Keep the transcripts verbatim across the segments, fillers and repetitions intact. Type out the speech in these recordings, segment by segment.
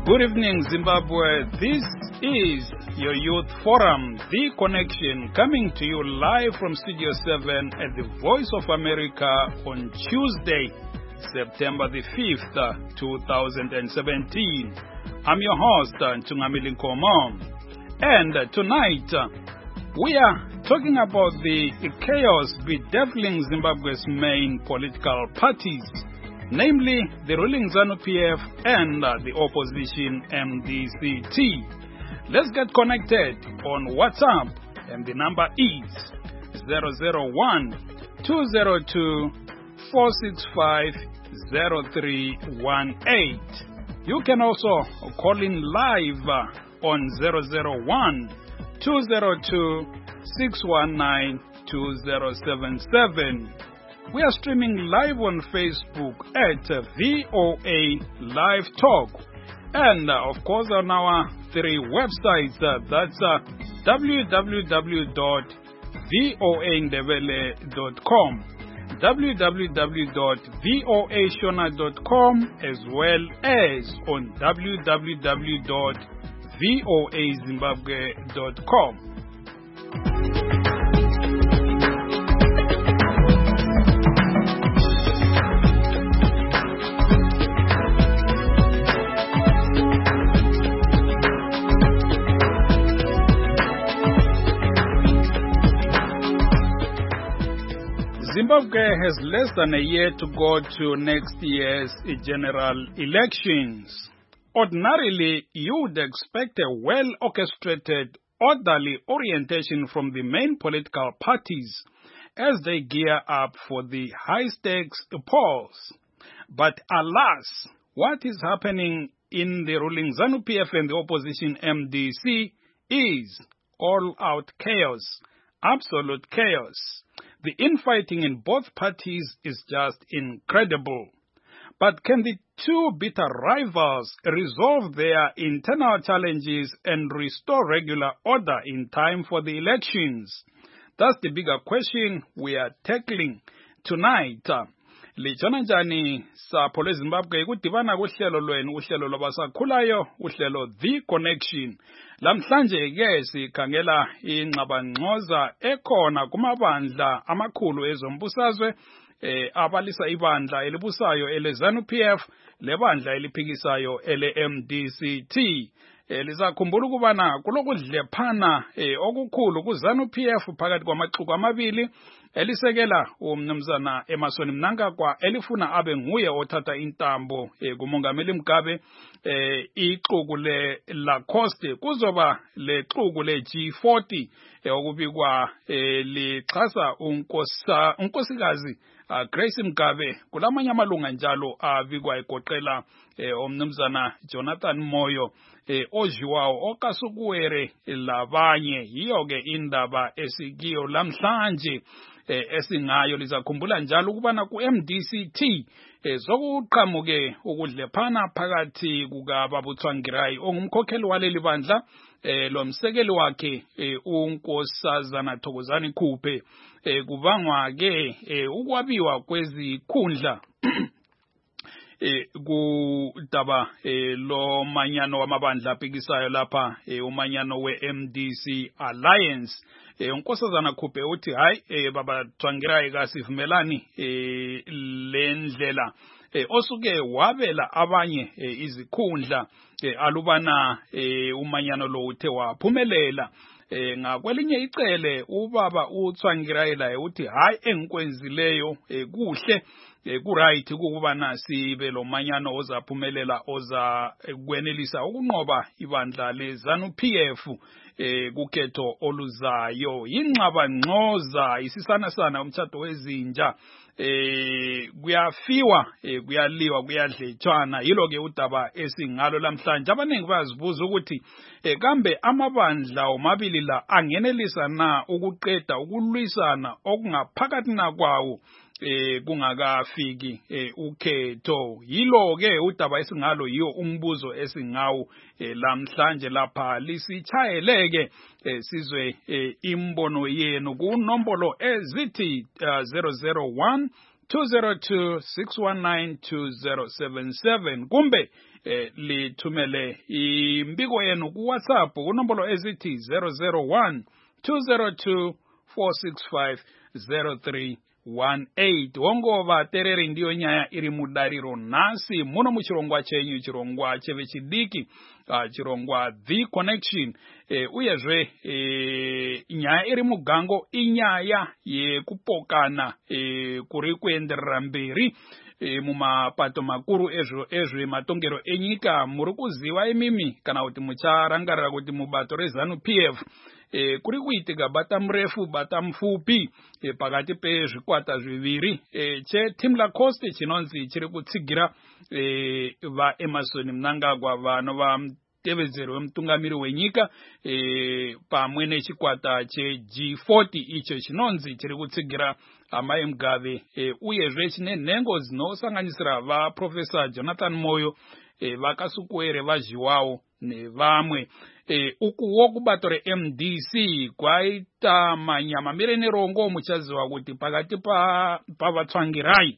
Good evening, Zimbabwe. This is your Youth Forum, The Connection, coming to you live from Studio seven at the Voice of America on Tuesday, September the fifth, two thousand seventeen. I'm your host, Ntungamili Nkomo. And tonight, we are talking about the chaos bedeviling Zimbabwe's main political parties, namely the ruling ZANU P F and uh, the opposition M D C T. Let's get connected on WhatsApp, and the number is zero zero one, two zero two, four six five, zero three one eight. You can also call in live uh, on zero zero one, two zero two, six one nine, two zero seven seven. We are streaming live on Facebook at V O A Live Talk, and uh, of course on our three websites, uh, that's uh, w w w dot voa ndebele dot com, w w w dot voa shona dot com, as well as on w w w dot voa zimbabwe dot com. Zimbabwe has less than a year to go to next year's general elections. Ordinarily, you would expect a well-orchestrated, orderly orientation from the main political parties as they gear up for the high-stakes polls. But alas, what is happening in the ruling ZANU P F and the opposition M D C is all-out chaos, absolute chaos. The infighting in both parties is just incredible. But can the two bitter rivals resolve their internal challenges and restore regular order in time for the elections? That's the bigger question we are tackling tonight. Lijana njani sapho leZimbabwe kudibana kuhlelo lwenu, uhlelo lwabasakhulayo, uhlelo The Connection. Lamhlanje ke sikhangela ingxabangxoza ekhona kumabandla amakhulu ezombusazwe eh abalisa ibandla elibusayo ele ZANU P F lebandla eliphikisayo ele M D C T. Elizakhumbula ukubana kulokudlephana eh okukhulu ku ZANU P F phakathi kwamaxuku amabili elisekela umnumzana Emmerson Mnangagwa elifuna abe nguye othatha intambo eh, kumongameli Mugabe eh, ixuku le Lacoste kuzoba le xuku le G forty eh, okubikwa eh, lixhasa unkosa unkosikazi uh, Grace Mugabe kulamanye amalunga njalo abikwa egoqela eh, omnumzana Jonathan Moyo eh, ojiwayo okasukuwere labanye. Yiyo ke indaba esikiyo lamhlanje eh, esingayo. Lizakhumbula njalo ukubana ku M D C T eh, sokuqhamuke ukudlephana phakathi kukaBabuthwangirai ongumkhokheli waleli bandla eh, lomsekeli wakhe eh, unkosazana Thokozani Khuphe eh, kubangwa ke eh, ukwabiwa kwezikhundla eh kudaba eh lo manyano wamabandla aphikisayo lapha eh umanyano we M D C Alliance. eh unkosazana Khuphe uthi hayi eh baba Thwangirai kasivumelani eh lendlela eh osuke wabela abanye eh, izikhundla eh, alubana eh umanyano lo uthe waphumelela. Eh ngakwelinye icele ubaba uThwangirai la uthi hayi engikwenzileyo eh, kuhle eh, ku right ukubana sibe lo manyano ozaphumelela oza kwenelisa ukunqoba ibandla leZANU P F eh kukhetho oluzayo. Ingxaba ngxoza isisana sana umthatho wezinja eh kuyafiwa eh kuyaliwa kuyadletshwana. Yilo ke udaba esingalo lamhlanje. Abaningi bazibuza ukuthi eh kambe amabandla omabili la angenelisa na ukuqeda ukulwisana okungaphakathi na kwawo eh kungakafiki eh ukhetho. Yilo ke udaba esingalo yiyo umbuzo esingawo eh, lamhlanje lapha. Lisichayeleke eh, sizwe eh, imbono yenu ku nombolo ezithi uh, zero zero one, two zero two, six one nine, two zero seven seven kumbe eh, lithumele imbiko yenu ku WhatsApp kunombolo ezithi zero zero one, two zero two, four six five, zero three one eight. Wongova tereri ndiyo nyaya iri mudariro nasi muno muchirongwa chenyu chirongwa cheve chidiki uh, chirongwa The Connection e, uyezve e, nyaya iri mugango inyaya yekupokana e, kuri kuenderera mberi e, mumapato makuru ezvo ezve matongero enyika muri kuziva imimi kana kuti mucharangarira kuti mubato rezanu P F E, kuri kuitika bata mrefu bata mfupi e, pakati pezvikwata zviviri e, cheTeam Lacoste chinonzi chiri kutsigira e, va Emerson Mnangagwa vanova mutevedzeri wemutungamiri wenyika e, pamwe nechikwata cheG forty icho chinonzi chiri kutsigira Amai Mugabe e, uyezve chine nhengo dzinosanganisira vaProfesa Jonathan Moyo e, vakasukuwere vazhiwawo nevamwe e, ukuwo kubato reM D C kwaita manyama mire nerongo muchaziva kuti pakati pavatsvangirai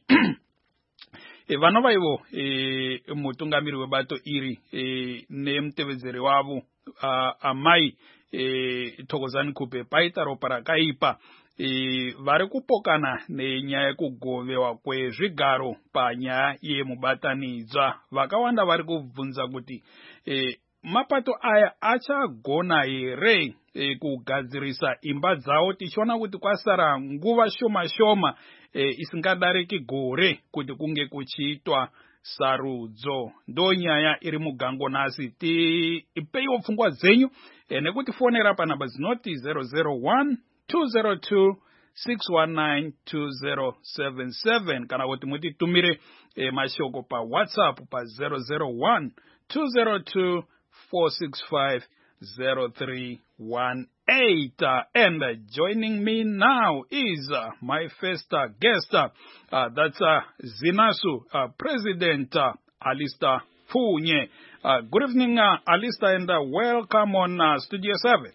e, vanova ivo e, mutungamiri webato iri e, nemutevedzeri wavo uh, Amai e, Thokozani Kupe paita ropa rakaipa e, vari kupokana nenyaya yekugovewa kwezvigaro panyaya yemubatanidzwa. Vakawanda vari kubvunza kuti e, mapato aya achagona here e, kugadzirisa imba dzawo tichiona kuti kwasara nguva shoma shoma e, isingadariki gore kuti kunge kuchiitwa sarudzo. Ndo nyaya iri mugango nasi. Tipeiwo pfungwa dzenyu e, nekuti fonera panhamba dzinoti zero zero one, two zero two, six one nine, two zero seven seven kana kuti mutitumire e, mashoko pa WhatsApp pa zero zero one, two zero two, four six five, zero three one eight. Uh, and uh, joining me now is uh, my first uh, guest. Uh, uh, that's uh, Zinasu uh, President uh, Alistair Funye. Uh, good evening, uh, Alistair, and uh, welcome on uh, Studio seven.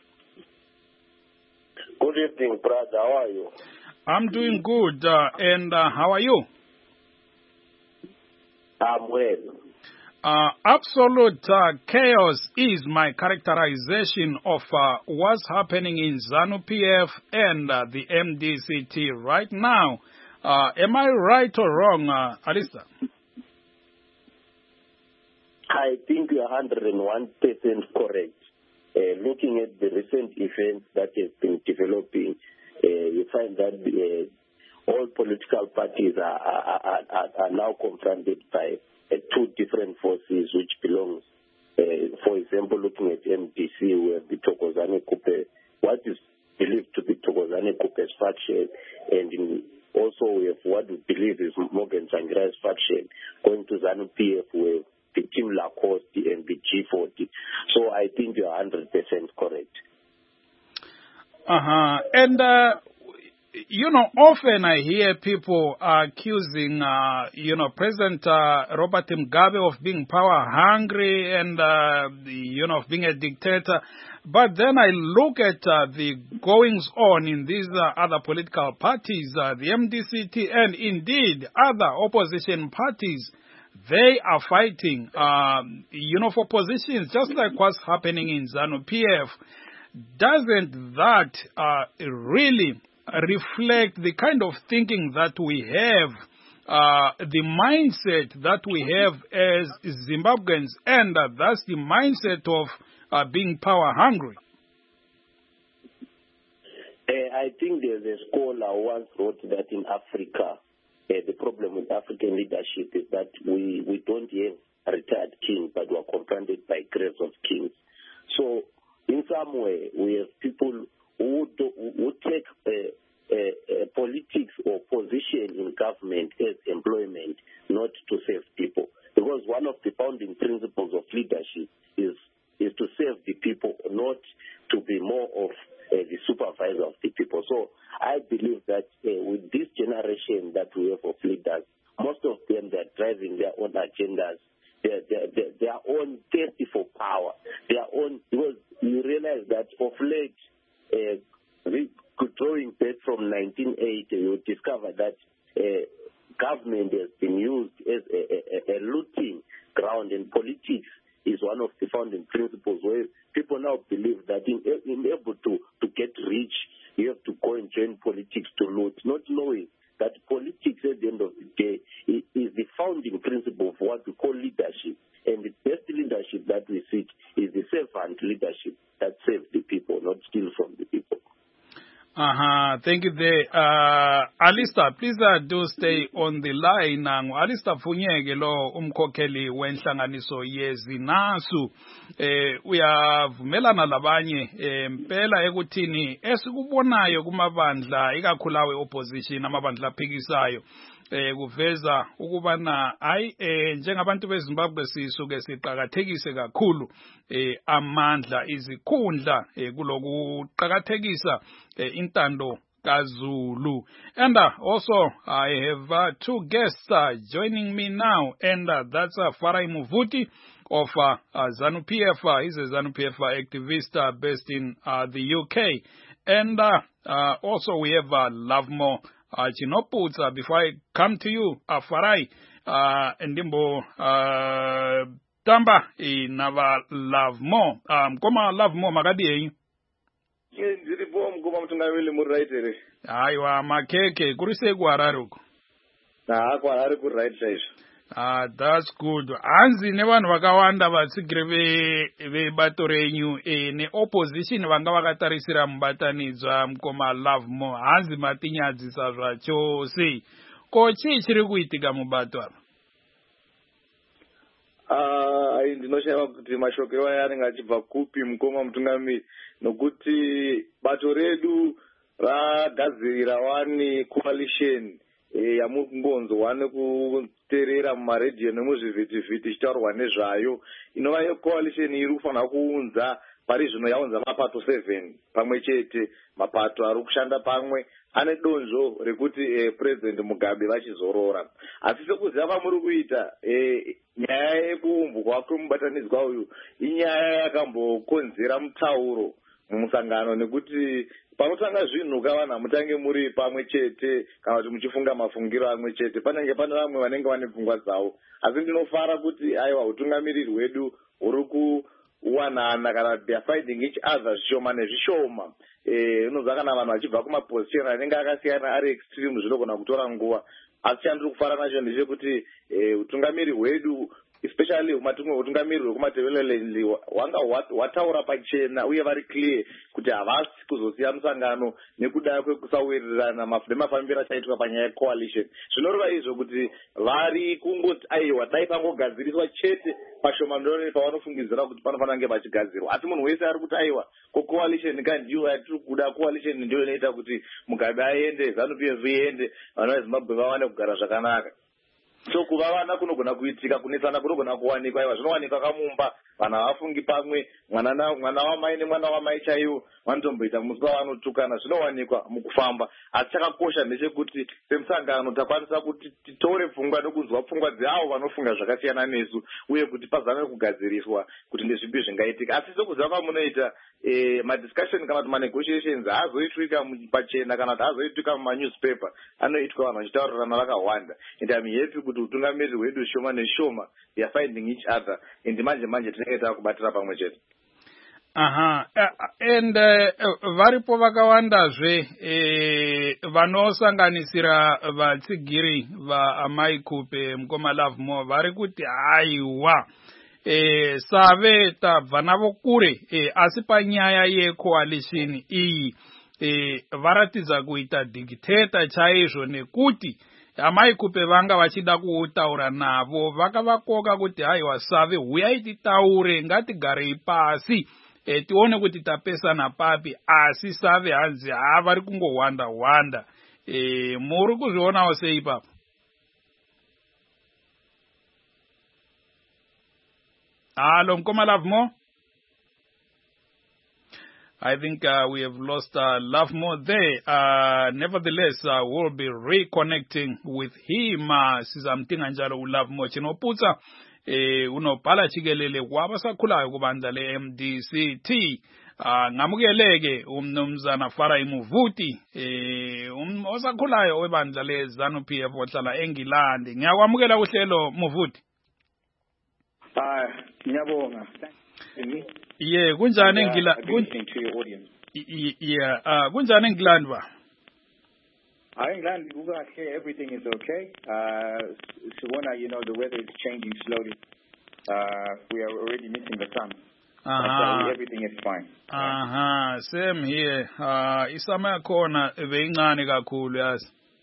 Good evening, brother. How are you? I'm doing good. Uh, and uh, how are you? I'm well. Uh, absolute uh, chaos is my characterization of uh, what's happening in ZANU P F and uh, the M D C T right now. Uh, am I right or wrong, uh, Alistair? I think you are one hundred one percent correct. Uh, looking at the recent events that have been developing, uh, you find that uh, all political parties are, are, are, are now confronted by uh, two different forces which belong. Uh, for example, looking at M D C, we have the Thokozani Kupe, what is believed to be Thokozani Kupe's faction, and in, also we have what we believe is Morgan Tsvangirai's faction going to ZANU P F with the Team Lacoste and the G forty. So I think you're one hundred percent correct. Uh-huh. And, uh, you know, often I hear people accusing, uh, you know, President uh, Robert Mugabe of being power hungry and, uh, you know, of being a dictator. But then I look at uh, the goings on in these uh, other political parties, uh, the M D C T and indeed other opposition parties. They are fighting, um, you know, for positions, just like what's happening in ZANU P F. Doesn't that uh, really reflect the kind of thinking that we have, uh, the mindset that we have as Zimbabweans, and uh, that's the mindset of uh, being power hungry? Uh, I think there's a scholar who once wrote that in Africa, Uh, the problem with African leadership is that we, we don't have retired kings, but we're confronted by graves of kings. So in some way, we have people who, do, who take uh, uh, uh, politics or position in government as employment, not to serve people. Because one of the founding principles of leadership is, is to serve the people, not to be more of uh, the supervisor of the people. So I believe that uh, with this generation that we have of leaders, most of them, they're driving their own agendas, their, their, their, their own thirsty for power, their own, because you realize that of late, uh, drawing back from nineteen eighty, you discover that uh, government has been used as a, a, a looting ground, and politics is one of the founding principles where people now believe that in, in able to, to get rich, you have to go and join politics to loot, not knowing that politics at the end of the day is, is the founding principle of what we call leadership. And the best leadership that we seek is the servant leadership that serves the people, not steal from the people. Uh-huh. Thank you there. Uh, Alistair, please uh, do stay on the line. Uh, Alistair Funyege lo umkhokheli wenhlanganiso yezinasu. Eh, uyavumelana labanye eh, mpela ekuthini esikubonayo kumabandla ikakhulawe opposition amabandla aphikisayo eh kuveza ukubana hayi eh njengabantu beZimbabwe sisuke siqhakathekise kakhulu eh amandla izikhundla eh kulokuqhakathekisa eh intando kaZulu. And uh, also I have uh, two guests uh, joining me now, and uh, that's uh, Farai Muvuti of uh, uh, ZANU-P F. Uh, he's a ZANU-P F activist uh, based in uh, the U K. And uh, uh, also we have uh, Lovemore Uh, Chinoputsa. Before I come to you, uh, Farai, uh, Ndimbo, uh, Tamba, inava Lovemore. Um, Koma Lovemore, magadi eh? Ndiri bom koma mtungawili muraitere. Aiwa, makeke, kurise kuararuko. Na, kuararu kuraitere. Ah, that's good. Anzi ne vanhu vakawanda vatsigire ve vebato renyu e ne opposition vanga vakatarisira mubatanidzwa mukoma Lovemore. Hanzi matinyadzisa zvacho sei. Ko chii chiri kuitika mubato apa? Ah, ndinoshaya kuti mashokero aya anenge achibva kupi mukoma mutungamiri, nokuti bato redu ragadzirira wani coalition e yamungonzwa nekuterera mumaredhiyo nemuzvivhitivhiti ichitaurwa nezvayo, inova yecoalition iri kufanira kuunza pari zvino yaunza mapato seven pamwe chete, mapato ari kushanda pamwe ane donzvo rekuti eh, President Mugabe vachizorora. Asi sekuziva vamuri kuita eh, nyaya yekuumbwa kwemubatanidzwa uyu inyaya yakambokonzera mutauro mumusangano, nekuti panotanga zvinhu kavanhu hamutange muri pamwe chete kana kuti muchifunga mafungiro amwe chete, panenge pane vamwe vanenge vane pfungwa dzavo. Asi ndinofara kuti aiwa utungamiriri hwedu huri kuwanana kana they are fighting each other zvishoma nezvishoma. Unonzwa kana vanhu vachibva kumaposition anenge akasiyana ari extreme zvinogona kutora nguva. Asi chandiri kufara nacho ndechekuti utungamiriri hwedu especially umatumwe utungamiriri hwekumatebeleleni wanga wataura pachena uye vari clear kuti havasi kuzosiya musangano nekuda kwekusawirirana nemafambiro achaitwa panyaya yecoalition. Zvinoreva izvo kuti vari kungoti aiwa dai pangogadziriswa chete pashoma ndoroni pavanofungidzira kuti panofanira kunge pachigadzirwa. Asi munhu wese ari kuti aiwa coalition kandiyo yatiri kuda, coalition ndiyo inoita kuti Mugabe aende, ZANU-P F iende, vanhu veZimbabwe vawane kugara zvakanaka. So kuva vana kunogona kuitika, kunetsana kunogona kuwanikwa, aiwa zvinowanikwa kamumba, vanhu havafungi pamwe, mwana mwana wamai nemwana wamai chaiwo vanotomboita musi wavanotukana, zvinowanikwa mukufamba. Asi chakakosha ndechekuti semusangano takwanisa kuti titore pfungwa nokunzwa pfungwa dzeavo vanofunga zvakasiyana nesu, uye kuti pazame kugadziriswa kuti ndezvipi zvingaitika. Asi sekuziva pamunoita eh, madiscussion kana kuti manegotiations haazoitwika pachena kana kuti haazoitwika mumanewspaper, anoitwa vanhu vachitaurirana vakawanda. And I'm happy kuti utungamiriri hwedu shoma neshoma they are finding each other, and manje manje tinenge takubatira pamwe chete. Aha, uh, and uh, varipo vakawandazve eh, vanosanganisira vatsigiri vaamai kupe mukoma Lovemore vari kuti haiwa eh, save tabva navo kure eh, asi panyaya yecoalition iyi eh, varatidza kuita dictator chaizvo, nekuti amai kupe vanga vachida kutaura navo vakavakoka kuti haiwa save huyai titaure, ngatigarei pasi e, tione kuti tapesana papi. Asi save hanzi ha vari kungowanda wanda. E, muri kuzvionawo sei ipapo? Hello, mkoma Lovemore? I think uh, we have lost uh, Lovemore there. Uh, nevertheless, uh, we'll be reconnecting with him. Uh, Sizamtinga njalo Lovemore Chinoputsa. eh unobhala jikelele kwabasakhulayo kubandla le-M D C T. Ah ngamukeleke umnumzana Farai Muvuti eh um, osakhulayo webandla le-ZANU-P F ohlala eNgilandi. Ngiyakwamukela kuhlelo Muvuti. Ah ngiyabonga. Yeah, kunjani eNgilandi? To your audience. Yeah, uh kunjani eNgilandi ba? Ah eNgilandi kukahle, everything is okay. Uh Sibona, you know, the weather is changing slowly. Uh we are already missing the sun. Uh-huh. So everything is fine. Aha, uh-huh. Same here. Uh, isama yakhona beyincane kakhulu yazi.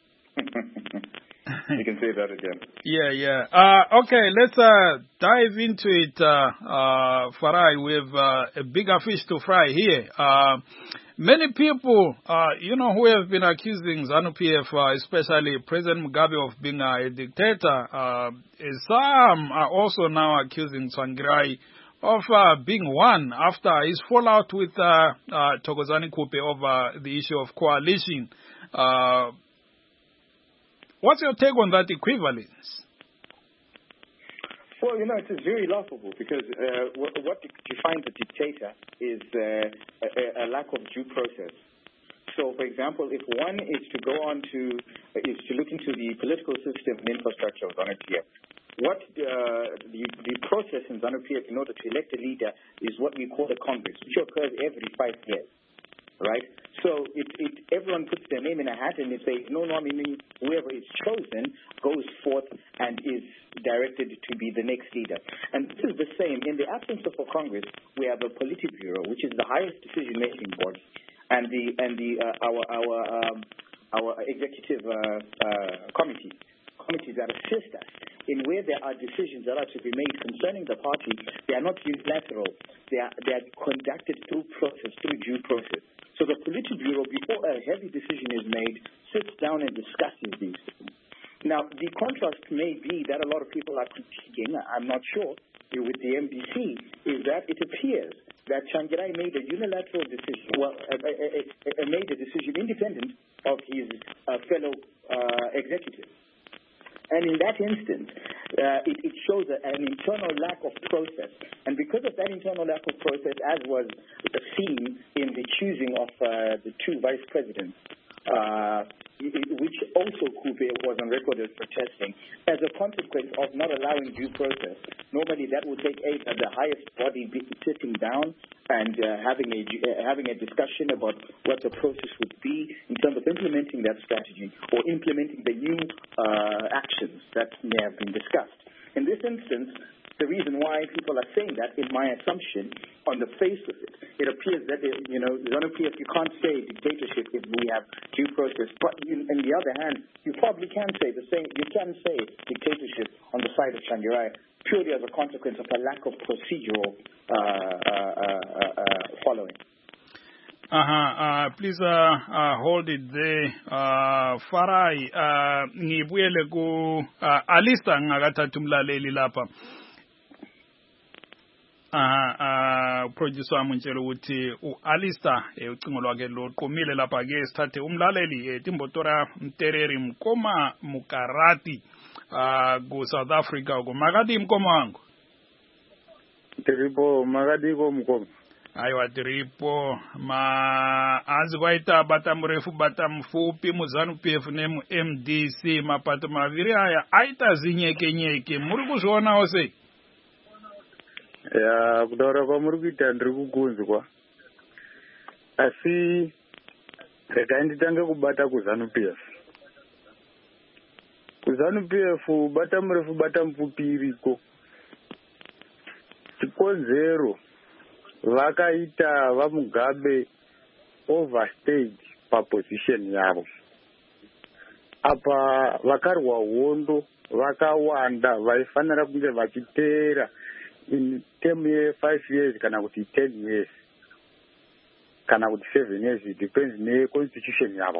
You can say that again. Yeah, yeah. Uh, okay, let's uh, dive into it, uh, uh, Farai. We have uh, a bigger fish to fry here. Uh, many people, uh, you know, who have been accusing ZANU-P F, uh, especially President Mugabe, of being a dictator. Uh, some are also now accusing Tsvangirai of uh, being one after his fallout with uh, uh, Thokozani Kupe over the issue of coalition. Uh, what's your take on that equivalence? Well, you know, it is very laughable because uh, what, what defines a dictator is uh, a, a lack of due process. So, for example, if one is to go on to is to look into the political system and infrastructure of ZANU-P F, what uh, the, the process in ZANU-P F in order to elect a leader is what we call the Congress, which occurs every five years, right? So it, it, everyone puts their name in a hat and they say, no nominee, whoever is chosen goes forth and is directed to be the next leader. And this is the same. In the absence of a Congress, we have a Politburo, which is the highest decision-making body, and the and the uh, our our um, our executive uh, uh, committee. committees that assist us in where there are decisions that are to be made concerning the party. They are not unilateral. They are, they are conducted through process, through due process. So the Politburo, before a heavy decision is made, sits down and discusses these things. Now, the contrast may be that a lot of people are critiquing, I'm not sure, with the M D C, is that it appears that Tsvangirai made a unilateral decision, well, uh, uh, uh, made a decision independent of his uh, fellow uh, executives. And in that instance, uh, it, it shows a, an internal lack of process. And because of that internal lack of process, as was seen in the choosing of uh, the two vice presidents, uh, which also Kupe was on record as protesting, as a consequence of not allowing due process, normally that would take aid at the highest body sitting down and uh, having a uh, having a discussion about what the process would be in terms of implementing that strategy or implementing the new uh, actions that may have been discussed. In this instance, the reason why people are saying that, in my assumption, on the face of it, it appears that, they, you know, ZANU-P F, you can't say dictatorship if we have due process. But in, on the other hand, you probably can say the same. You can say dictatorship on the side of Tsvangirai purely as a consequence of a lack of procedural uh, uh, uh, uh, following. Uh-huh. Uh, please uh, uh, hold it there. Uh, Farai, uh, ngibuyele ku uh, Alista ngakathatha umlaleli lapha. Aha, uh, producer amutshela ukuthi uAlista ucingo lwakhe loqhumile lapha ke sithathe umlaleli Timbotora Mtereri Mkoma Mukarati uh, ku South Africa ku Makati Mkoma wangu. Tripo Makati ko Mkoma. Aiwa Tripo ma azi kwaita bata mrefu bata mfupi mu ZANU-P F ne mu M D C mapato maviri aya aita zinyeke nyeke muri kuzviona ose. Ya kudora kwa muri kuita ndiri kukunzwa asi rega nditange kubata ku ZANU-P F. Ku ZANU-P F bata mrefu bata mfupi iriko chikonzero vakaita vaMugabe overstayed paposition yavo apa vakarwa hondo vakawanda vaifanira kunge vachiteera in term ye five years kana kuti ten years kana kuti seven years, it depends ne constitution yavo.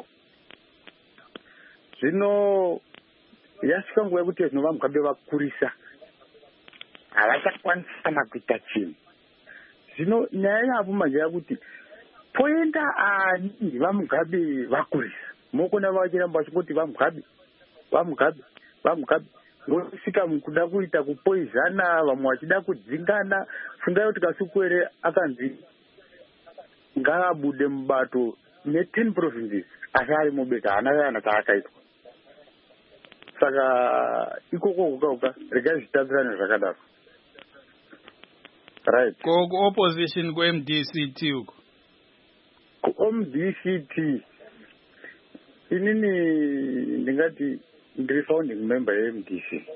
Zvino yasvika nguva yekuti zvino vaMugabe vakurisa havachakwanisana kuita chinhu. Zvino nyaya yavo manje yakuti poenda ani vaMugabe vakurisa mokona vachiramba vachingoti vaMugabe vaMugabe vaMugabe ngosvika mukuda kuita kupoizana, vamwe vachida kudzingana. Fungai kuti Kasukwere akanzi ngaabude mubato ne-ten provinces asi ari mubeka haana kana kaakaitwa. Saka ikoko kukauka regai zvitambirane zvakadaro. Right. Ko opposition ku M D C T uko. Ku M D C T inini ndingati ndiri founding member ye M D C.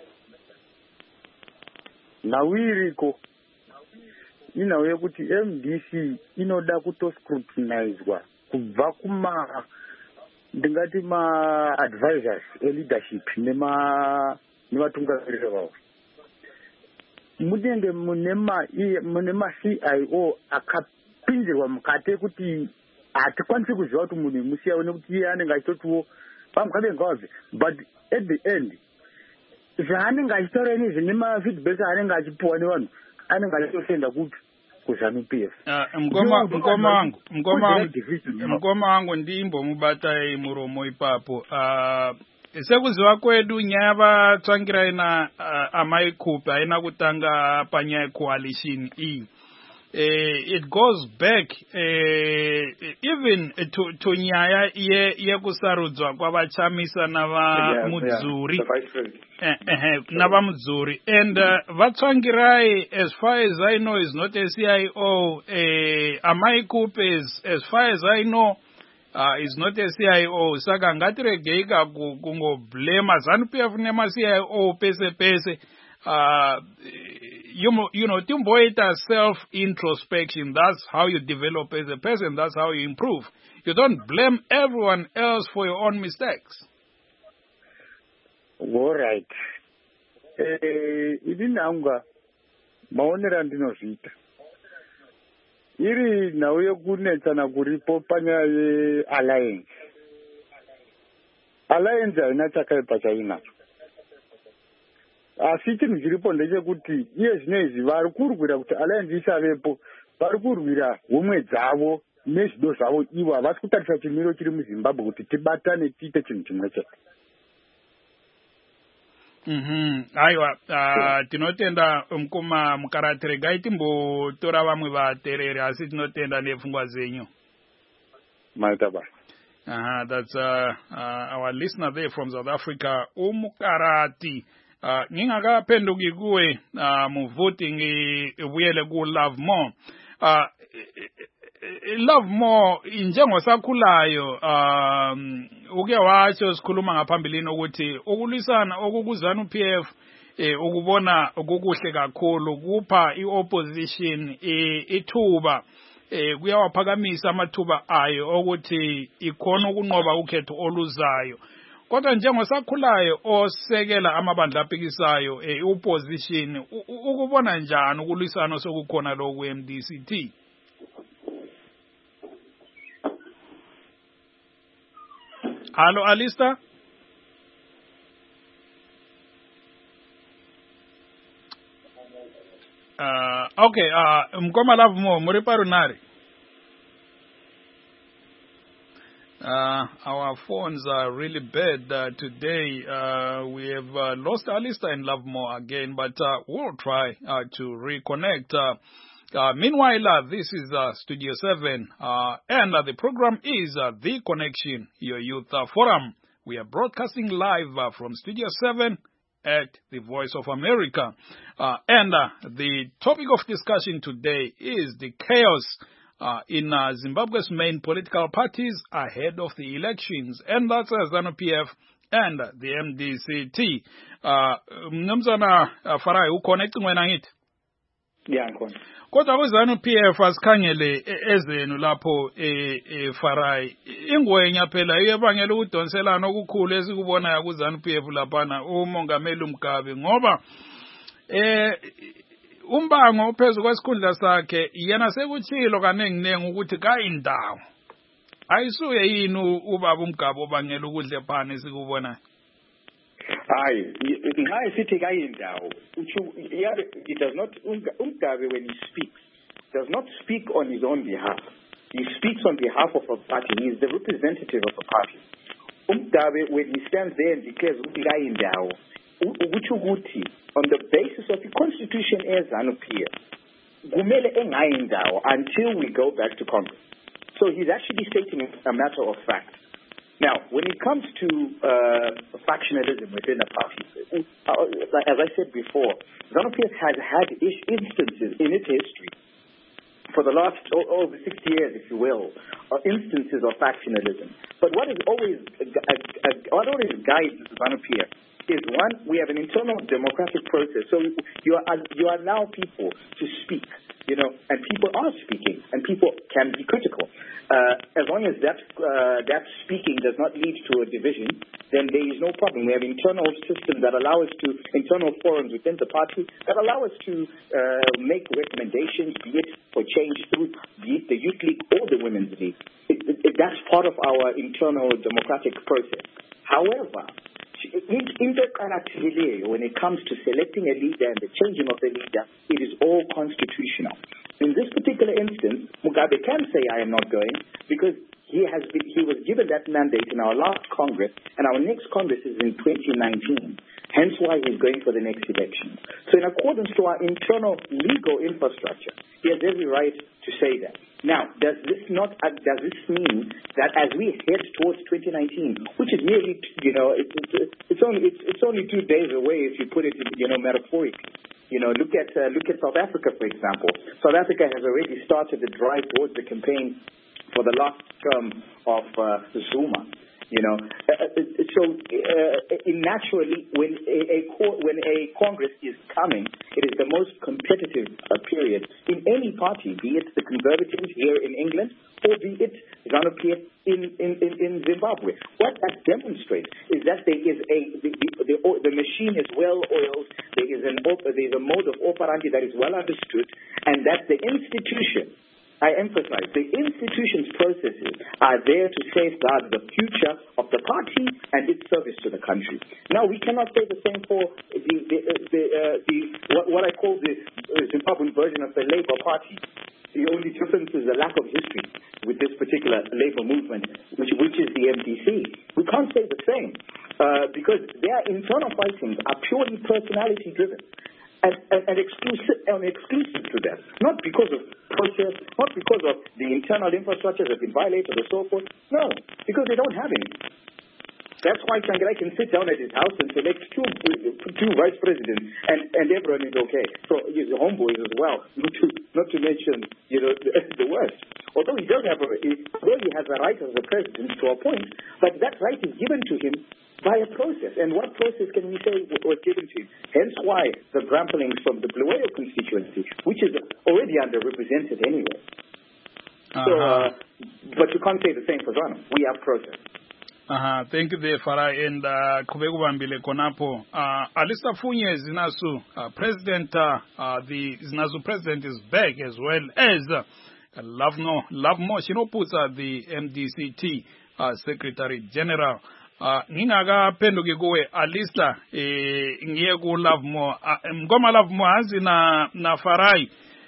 Nawiriko inauye kuti M D C inoda kutoscrutinizwa kubva kuma ndingati ma advisors e-leadership nema nevatungamiriri vavo. Munenge munema munema C I O akapinzirwa mukate kuti hatikwanisi kuziva kuti munhu musiya nekuti iye anenge achitotiwo pamukabe ngawabve, but at the end zvaanenge achitaura inizvi nemafeedback aanenge achipuwa nevanhu anenge achitosenda kuti kuzanu P F. Mkoma mkoma wangu mkoma mkoma wangu ndimbomubatai muromo ipapo. Uh, sekuziva kwedu nyaya vatsvangira ina uh, amaikupa aina kutanga panyaya coalition iyi. Uh, it goes back uh, even to, to nyaya ye, ye kusarudzwa kwavachamisa nava mudzuri yeah, yeah. uh, uh, nava mudzuri and uh, vatsvangirai as far as I know is not a C I O. uh, amaikupe is as far as I know uh, is not a C I O. Saka ngatiregei kungoblema ZANU-P F nema C I O pese pese. Uh, you, you know, timboita self-introspection. That's how you develop as a person. That's how you improve. You don't blame everyone else for your own mistakes. All right. Eh, idini anga maonera ndinozviita. Iri nauye kunetsana kuripo panyaya ye-alliance. Alliance haina chakaipa chainacho. Asi chinhu chiripo ndechekuti iye zvinezvi vari kurwira kuti alliance isavepo, vari kurwira homwe dzavo nezvido zvavo ivo havasi kutarisa chimiro chiri muZimbabwe kuti tibatane tiite chinhu chimwe chete. Mhm. Aiwa, uh, tinotenda mkoma mukarati regai timbotora vamwe vaterere asi tinotenda nepfungwa zenyu. Maita basi. Uh, that's uh, uh, our listener there from South Africa, umukarati. Uh, ngingakapenduki kuwe uh, muvoting ibuyele ku Love More. Uh, Love More njengosakhulayo um uke watsho sikhuluma ngaphambilini ukuthi ukulwisana okukuzanu-P F eh ukubona okukuhle kakhulu kupha iopposition ithuba eh kuyawaphakamisa amathuba ayo ukuthi ikhona ukunqoba ukhetho oluzayo. Kodwa njengosakhulayo osekela amabandla aphikisayo eh opposition ukubona njani ukulwisana sokukhona lo ku M D C T? Hello, Alista? Uh, okay, uh, Mkoma Love More, Muriparunari. Uh, our phones are really bad uh, today. Uh, we have uh, lost Alista and Love More again, but uh, we'll try uh, to reconnect. Uh, Uh, meanwhile, uh, this is uh, Studio seven, uh, and uh, the program is uh, The Connection, your youth uh, forum. We are broadcasting live uh, from Studio seven at the Voice of America. Uh, and uh, the topic of discussion today is the chaos uh, in uh, Zimbabwe's main political parties ahead of the elections, and that's uh, ZANU-P F and uh, the M D C T. Uh, Mnumzana uh, Farai, who connecting when I hit? Yeah, I'm going. Kodwa kuzanu-P F asikhangele ezenu lapho e Farai ingwenya phela iyebangela ukudonselana okukhulu esikubonayo kuzanu-P F laphana umongameli Mugabe ngoba eh umbango ophezu kwesikhundla sakhe yena sekuthilo kanenginengi ukuthi kayindawo ayisuye yini ubaba uMgabe obangela ukudle phana esikubona. Hayi nxa esithi kayindawo it does not uMgabe when he speaks does not speak on his own behalf. He speaks on behalf of a party. He is the representative of a party. uMgabe when he stands there and declares ukuthi kayindawo ukuthi on the basis of the constitution eZANU-P F, kumele engayi ndawo until we go back to Congress. So he's actually stating a matter of fact. Now, when it comes to uh, factionalism within a party, uh, as I said before, ZANU-P F has had instances in its history for the last oh, over sixty years, if you will, uh, instances of factionalism. But what is always uh, uh, what always guides ZANU-P F is, one, we have an internal democratic process. So you are you allow people to speak, you know, and people are speaking, and people can be critical. Uh, as long as that uh, that speaking does not lead to a division, then there is no problem. We have internal systems that allow us to, internal forums within the party that allow us to uh, make recommendations, be it for change through, be it the Youth League or the Women's League. It, it, it, that's part of our internal democratic process. However, in, in the when it comes to selecting a leader and the changing of the leader, it is all constitutional. In this particular instance, Mugabe can say, I am not going, because he has been, he was given that mandate in our last Congress, and our next Congress is in twenty nineteen. Hence why he's going for the next election. So in accordance to our internal legal infrastructure, he has every right to say that. Now, does this not, uh, does this mean that as we head towards twenty nineteen, which is nearly, you know, it's, it's, it's only it's, it's only two days away if you put it, you know, metaphorically. You know, look at uh, look at South Africa, for example. South Africa has already started the drive towards the campaign for the last term of uh, Zuma. You know, uh, so uh, naturally, when a, a when a Congress is coming, it is the most competitive uh, period in any party, be it the Conservatives here in England or be it ZANU-P F in, in, in, in Zimbabwe. What that demonstrates is that there is a the, the, the machine is well oiled. There is an there is a mode of operandi that is well understood, and that the institution. I emphasize, the institution's processes are there to safeguard the future of the party and its service to the country. Now, we cannot say the same for the, the, the, uh, the what, what I call the Zimbabwean version of the Labour Party. The only difference is the lack of history with this particular Labour movement, which, which is the M D C. We can't say the same uh, because their internal fightings are purely personality-driven. And, and, and, exclusive, and exclusive to them, not because of process, not because of the internal infrastructures that have been violated or so forth. No, because they don't have any. That's why Tsvangirai can sit down at his house and select two two vice presidents, and, and everyone is okay. So his homeboys as well, not to not to mention you know the, the worst. Although he does have a, although he has a right as a president to appoint, but that right is given to him by a process. And what process can we say was given to him? Hence why the gramplings from the Bulawayo constituency, which is already underrepresented anyway. Uh-huh. So, uh, but you can't say the same for ZANU. We have process. Uh-huh. Thank you there, Farah. And Kubegu Bambile Konapo. Alisa Funye Zinasu, uh, President, uh, uh, the Zinasu president is back, as well as uh, Lavno, Lavmo Shinopusa, the M D C T uh, Secretary General. Uh, Ninaga penduke gowe Alisa e ngiye ku Lavmo ngoma Lavmo hazi na na Farai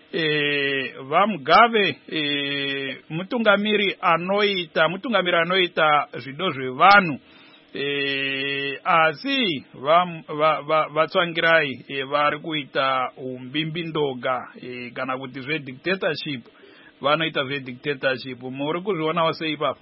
e vamugave e mutungamiri anoita mutungamiri anoita zvido zvevanhu e asi vam vatsvangirai e vari kuita umbimbindoga e kana kuti zve dictatorship vanoita zve dictatorship muri kuzvionawo sei ipapo?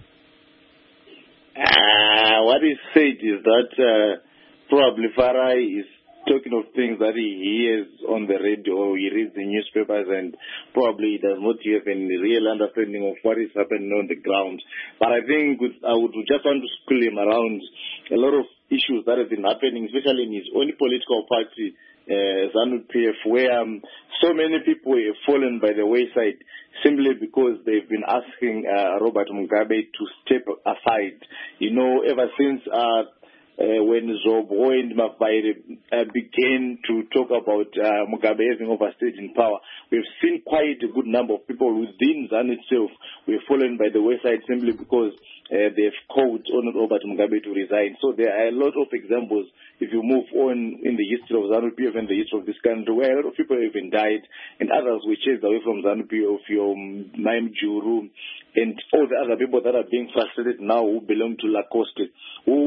Uh, what is said is that uh, probably Farai is talking of things that he hears on the radio or he reads the newspapers, and probably does not have any real understanding of what is happening on the ground. But I think with, I would just want to school him around a lot of issues that have been happening, especially in his own political party, uh, ZANU-P F, where um, so many people have fallen by the wayside simply because they've been asking uh, Robert Mugabe to step aside. You know, ever since uh, uh, when Zobo and Mafaire uh, began to talk about uh, Mugabe having overstayed in power, we've seen quite a good number of people within ZANU itself who have fallen by the wayside simply because uh, they've called on Robert Mugabe to resign. So there are a lot of examples, if you move on in the history of ZANU-P F and the history of this country, where a lot of people have even died and others were chased away from ZANU-P F, your Maim Juru, and all the other people that are being frustrated now who belong to Lacoste, who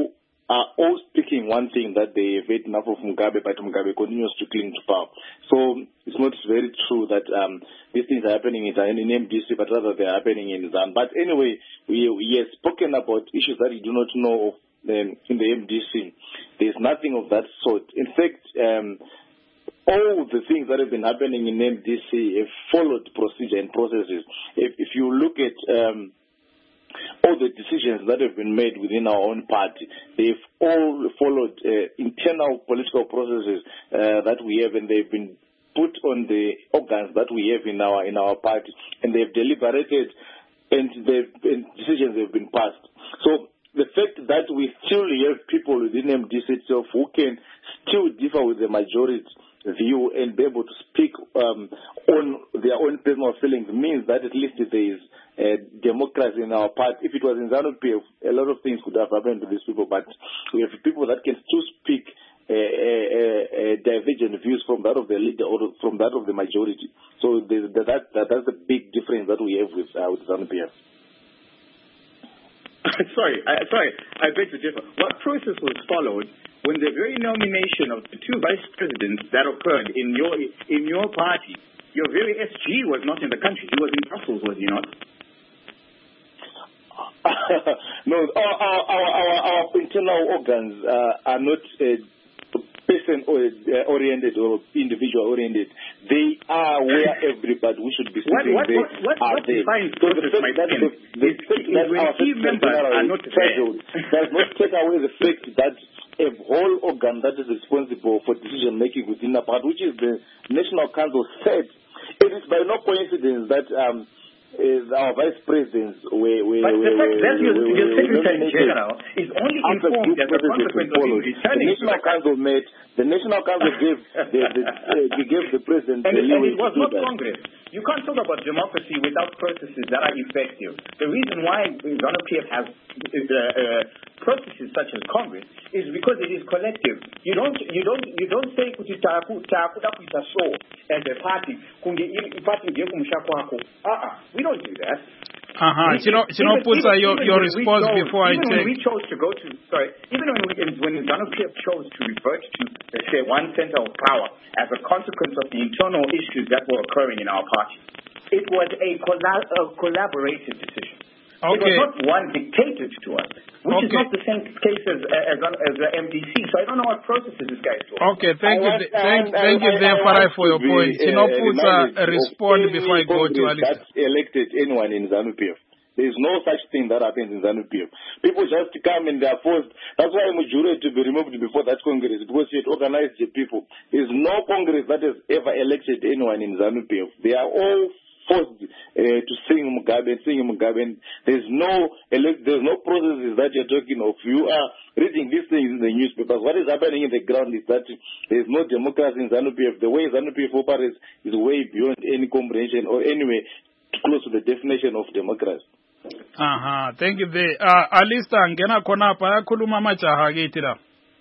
are all speaking one thing, that they have had enough of Mugabe, but Mugabe continues to cling to power. So it's not very true that um, these things are happening in, in M D C, but rather they're happening in Zanu. But anyway, we, we have spoken about issues that we do not know of um, in the M D C. There's nothing of that sort. In fact, um, all the things that have been happening in M D C have followed procedure and processes. If, if you look at um, all the decisions that have been made within our own party, they've all followed uh, internal political processes uh, that we have, and they've been put on the organs that we have in our in our party, and they've deliberated, and, they've, and decisions have been passed. So the fact that we still have people within M D C itself who can still differ with the majority view and be able to speak um, on their own personal feelings means that at least there is uh, democracy in our party. If it was in ZANU-P F, a lot of things could have happened to these people, but we have people that can still speak uh, uh, uh, divergent views from that of the leader or from that of the majority. So the, the, that, that that's the big difference that we have with, uh, with ZANU-P F. sorry, I, sorry, I beg to differ. What process was followed when the very nomination of the two vice presidents that occurred in your in your party? Your very S G was not in the country; he was in Brussels, was he not? No, our our, our, our, our internal organs uh, are not uh, person-oriented or individual-oriented. They are where everybody we should be sitting what, what, there. What, what, what defines process, my friend? The fact that our key members are not scheduled does not take away the fact that a whole organ that is responsible for decision-making within the party, which is the National Council, said it is by no coincidence that um, is our vice presidents were, were, but the fact that your, your secretary general is only informed as a consequence of him returning. The National Council met. The National Council gave the, the, uh, gave the president and, the and it was not that. Congress. You can't talk about democracy without processes that are effective. The reason why ZANU-P F has uh, uh, processes such as Congress is because it is collective. You don't you don't you don't say kuti takuda kuita so as a party kunge party nje kumshako wako. Uh-uh. We don't do that. Uh-huh. You know, you know, Pusa, your, your response chose, before I even take... Even when we chose to go to, sorry, even when we, when ZANU-P F chose to revert to, let's say, one center of power as a consequence of the internal issues that were occurring in our party, it was a, collab- a collaborative decision. Okay. It was not one dictated to us, which okay. is not the same case as, as, as the M D C. So I don't know what processes this guy is doing. Okay, thank I you, want, thank, I, thank I, you, Farai, for your be, point. You know, Pusa, uh, respond before I go to Alistair. That's elected anyone in ZANU-P F. There is no such thing that happens in ZANU-P F. People just come and they are forced. That's why Mujuru had to be removed before that Congress, because he had organized the people. There is no Congress that has ever elected anyone in ZANU-P F. They are all forced uh, to sing Mugabe, sing Mugabe. And there's no elect, there's no processes that you're talking of. You are reading these things in the newspapers. What is happening in the ground is that there's no democracy in ZANU-P F. The way ZANU-P F operates is way beyond any comprehension or anyway close to the definition of democracy. Aha, thank you. The uh, Alistair ngena khona pa yakhuluma majaha kithi la.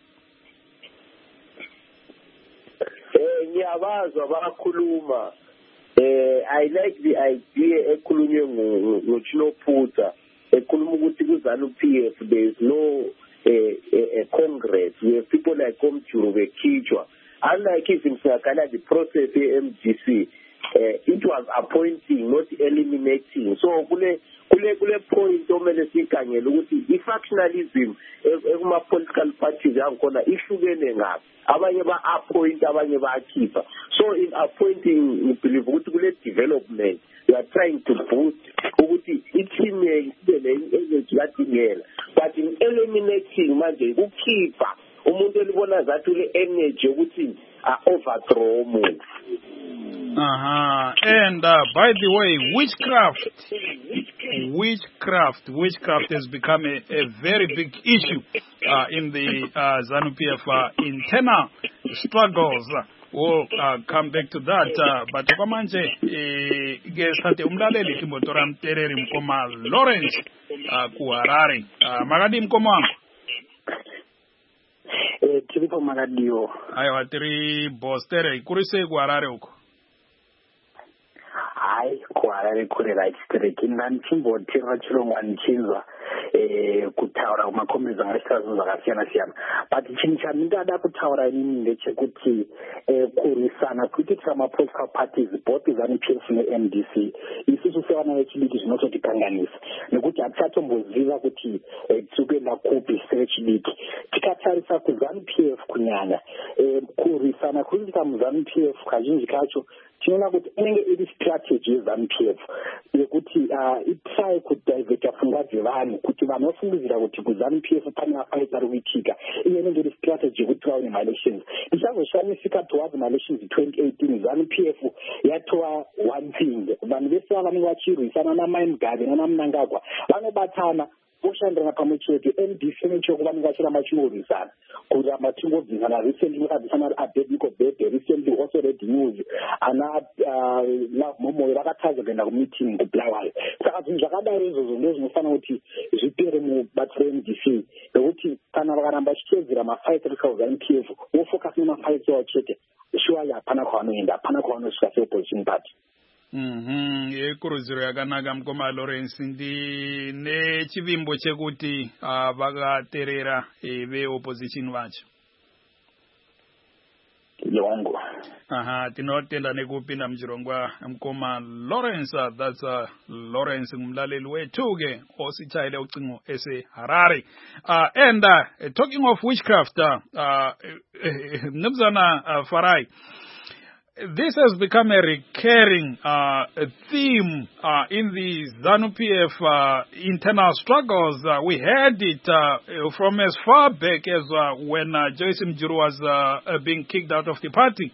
Eh ngiyabazwa bakhuluma. Eh I like the idea ekhulunywe ngoChinoputsa ekhuluma ukuthi ku ZANU-P F there is no uh, a, a congress where people like Komjuru bekhitshwa. Unlike even Sakala the process e M D C Uh, it was appointing, not eliminating. So kule kule kule point omele sikhangele ukuthi i-factionalism ekuma political parties yankhona ihlukene ngapi. Abanye ba appoint, abanye ba akhipha. So in appointing, we believe ukuthi kule development we are trying to boost ukuthi i-team yadingela. But in eliminating manje ukukhipha umuntu elibona zathi ule energy ukuthi overthrow umuntu. Uh-huh. And uh, by the way, witchcraft, witchcraft, witchcraft has become a, a very big issue uh, in the uh, ZANU-P F uh, internal struggles. We'll uh, come back to that. Uh, but kwamanje gesate umlaleli kimotora mtereri mkoma Lawrence uh, ku Harare. Uh, magadi mkoma wangu. Eh, tilipo magadio. Ayo atiri bostere kurise ku Harare uko. Hai, ku Harare kure right straight. Ndanchimbo tira chilongwa nchinzwa. eh kutaura makomeza ngesazo zakasiyana siyana but chinhu chandingada kutaura inini ndechekuti eh kurisana kuitira ma-political parties both ZANU-P F ne-M D C isusu sevana vechidiki zvinototikanganisa nekuti hatichatomboziva kuti tiri kuenda kupi sevechidiki tikatarisa kuZANU-P F kunyanya kurisana kuitika muZANU-P F kazhinji kacho tinoona kuti inenge iri strategy yeZANU-P F yekuti itry kudivheta pfungwa dzevanhu kuti vanhu vafungidzira kuti kuZANU-P F pane mafaita ari kuitika iyo inenge iri strategy yekuti vaone ma-elections ichazoshamisika towards ma-elections twenty eighteen ZANU-P F yatova one thing vanhu vese vanenge vachirwisana naMai Mugabe nanaMnangagwa vanobatana voshandirana pamwe chete M D C nechoko vanenge vachiramba chinorwisana kuramba tingobvisana recently vakabvisana Abednego Bebe recently also read news ana Love Momoyo vakataza kuenda kumeeting kuBulawayo saka zvinhu zvakadaro izvozvo ndo zvinofanira kuti zvipere mubatsiro M D C nekuti kana vakaramba vachitedzera mafight ari kuZANU-P F vofocus nemafight avo chete shuwa hapana kwavanoenda hapana kwavanosvika seopposition party. Mhm ikurudziro yakanaka mukoma Lawrence ndi nechivimbo chekuti vakaterera veopposition vacho. Yongo. Aha tinotenda nekupinda mchirongwa mkoma Lawrence uh, that's uh, Lawrence ngumlaleli wethu ke ositshayile ucingo ese Harare. Uh, and uh, talking of witchcraft uh, uh, Mnumzana uh, Farai, this has become a recurring uh, theme uh, in the ZANU-P F uh, internal struggles. Uh, we heard it uh, from as far back as uh, when uh, Joyce Mjuru was uh, uh, being kicked out of the party.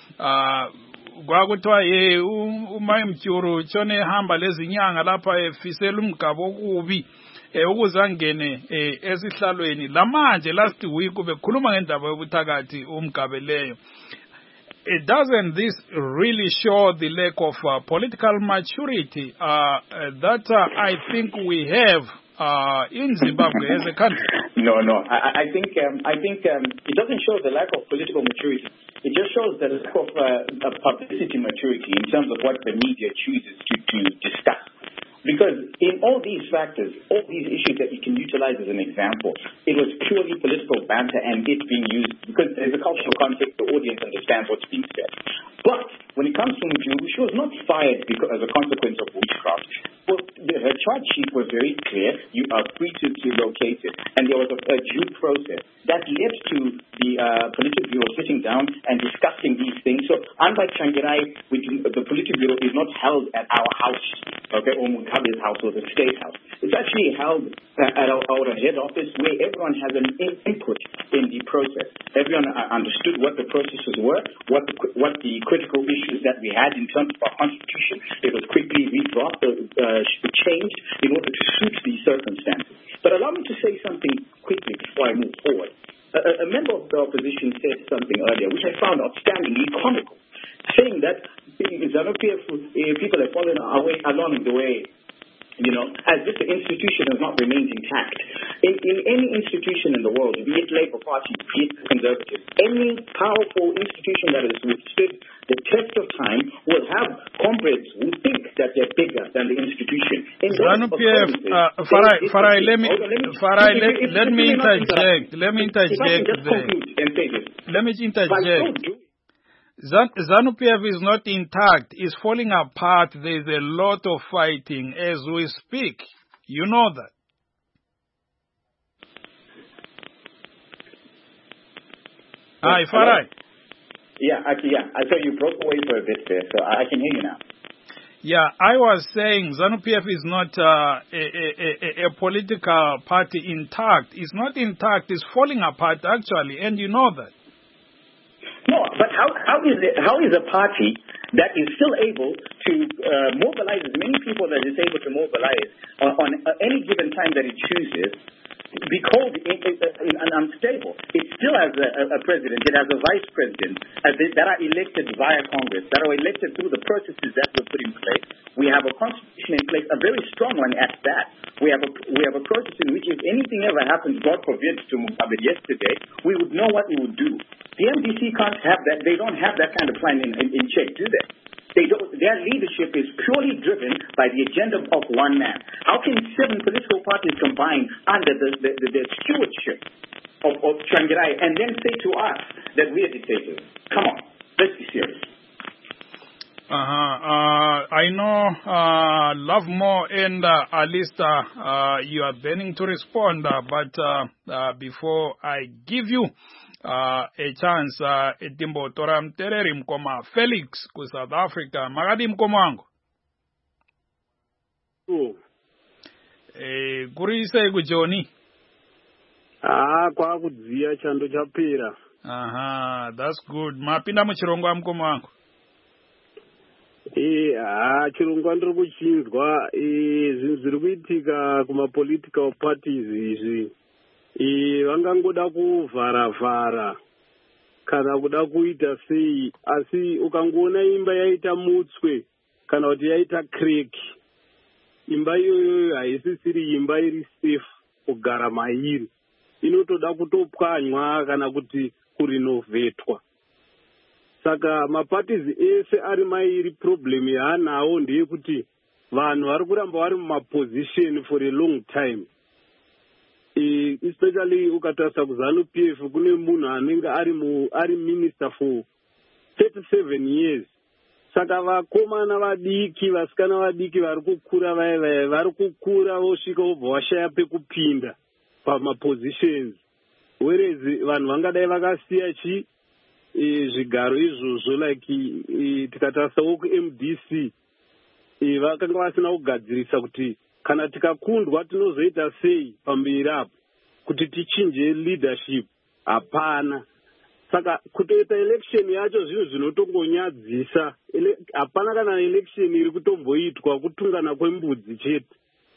Kwakuthiwa ye uMai Mjuru chone hamba lezinyanga lapha efisela umgabo okubi ukuzangene esihlalweni lamanje last week bekhuluma ngendaba yobuthakathi umgabeleyo. It doesn't this really show the lack of uh, political maturity uh, uh, that uh, I think we have uh, in Zimbabwe as a country? No, no. I, I think um, I think um, it doesn't show the lack of political maturity. It just shows the lack of uh, publicity maturity in terms of what the media chooses to, to discuss. Because in all these factors, all these issues that you can utilize as an example, it was purely political banter and it being used because there's a cultural context, the audience understands what's being said. But when it comes to Mjuru, she was not fired because, as a consequence of witchcraft. Well, the, her charge sheet was very clear. You are free to, to locate it. And there was a, a due process that led to the uh, Political Bureau sitting down and discussing these things. So unlike Changirai, which the Political Bureau is not held at our house, okay, or Mugabe's house or the State House. It's actually held at our, our head office where everyone has an in, input in the process. Everyone uh, understood what the processes were, what the, what the critical issues that we had in terms of our constitution. It was quickly redrafted, uh, changed in order to suit these circumstances. But allow me to say something quickly before I move forward. A, a member of the opposition said something earlier, which I found outstandingly comical, saying that ZANU-P F people have fallen away along the way, you know, as if the institution has not remained intact. In, in any institution in the world, be it Labour Party, be it Conservative, any powerful institution that has withstood the test of time will have comrades who think that they're bigger than the institution. ZANU-P F, uh, Farai, Farai, let me, Farai, let, let me interject. Let me interject there. Let me interject. ZANU-P F is not intact. It's falling apart. There's a lot of fighting as we speak. You know that. Hi, Farai. Yeah, actually, yeah. I thought you broke away for a bit there, so I can hear you now. Yeah, I was saying ZANU-P F is not uh, a, a, a, a political party intact. It's not intact. It's falling apart, actually, and you know that. No, but how how is it? How is a party that is still able to uh, mobilize as many people that it's able to mobilize on, on uh, any given time that it chooses be called in, in, in, in unstable? It still has a, a president. It has a vice president as they, that are elected via Congress, that are elected through the processes that were put in place. We have a constitution in place, a very strong one at that. We have a we have a process in which if anything ever happens, God forbid, to Mugabe yesterday, we would know what we would do. The M D C can't have that. They don't have that kind of plan in, in, in check, do they? They don't. their leadership is purely driven by the agenda of one man. How can seven political parties combine under the, the, the, the stewardship of, of Tsvangirai and then say to us that we are dictators? Come on, let's be serious. Uh-huh. Uh, I know uh, Lovemore and uh, Alistair, uh, you are burning to respond, uh, but uh, uh, before I give you uh, a chance, Etimbo uh, Toram Tereri Mkoma Felix ku South Africa, Magadi Mkoma wangu. Oh. Eh, kurise kujoni. Ah, kwa kudziya chando chapera. Aha, that's good. Mapinda muchirongwa Mkoma wangu. Eh, ah, chirongwa ndiri kuchinzwa eh zvinhu zviri kuitika kuma political parties izvi. Eh, vangangoda kuvhara vhara kana kuda kuita sei, asi ukangoona imba yaita mutswe kana kuti yaita crack, imba iyoyo haisisiri imba iri safe kugara mairi, inotoda kutopwanywa kana kuti kurinovetwa. Saka maparties ese ari mairi, problem yaanawo ndeyekuti vanhu vari kuramba vari mumaposition for a long time. E, especially ukatarisa kuZANU P F kune munhu anenge ari mu ari minister for thirty-seven years. Saka vakomana vadiki, vasikana vadiki vari kukura vaya vaya vari kukura vosvika vobva vashaya pekupinda pamapositions, whereas vanhu vangadai vakasiya chi e, zvigaro izvozvo like e, tikatarisawo ku-M D C e, vakanga vasina kugadzirisa kuti kana tikakundwa tinozoita sei pamberi apo kuti tichinje leadership. Hapana. Saka kutoita election yacho zvinhu zvinotongonyadzisa. Hapana kana election iri kutomboitwa, kutungana kwembudzi chete.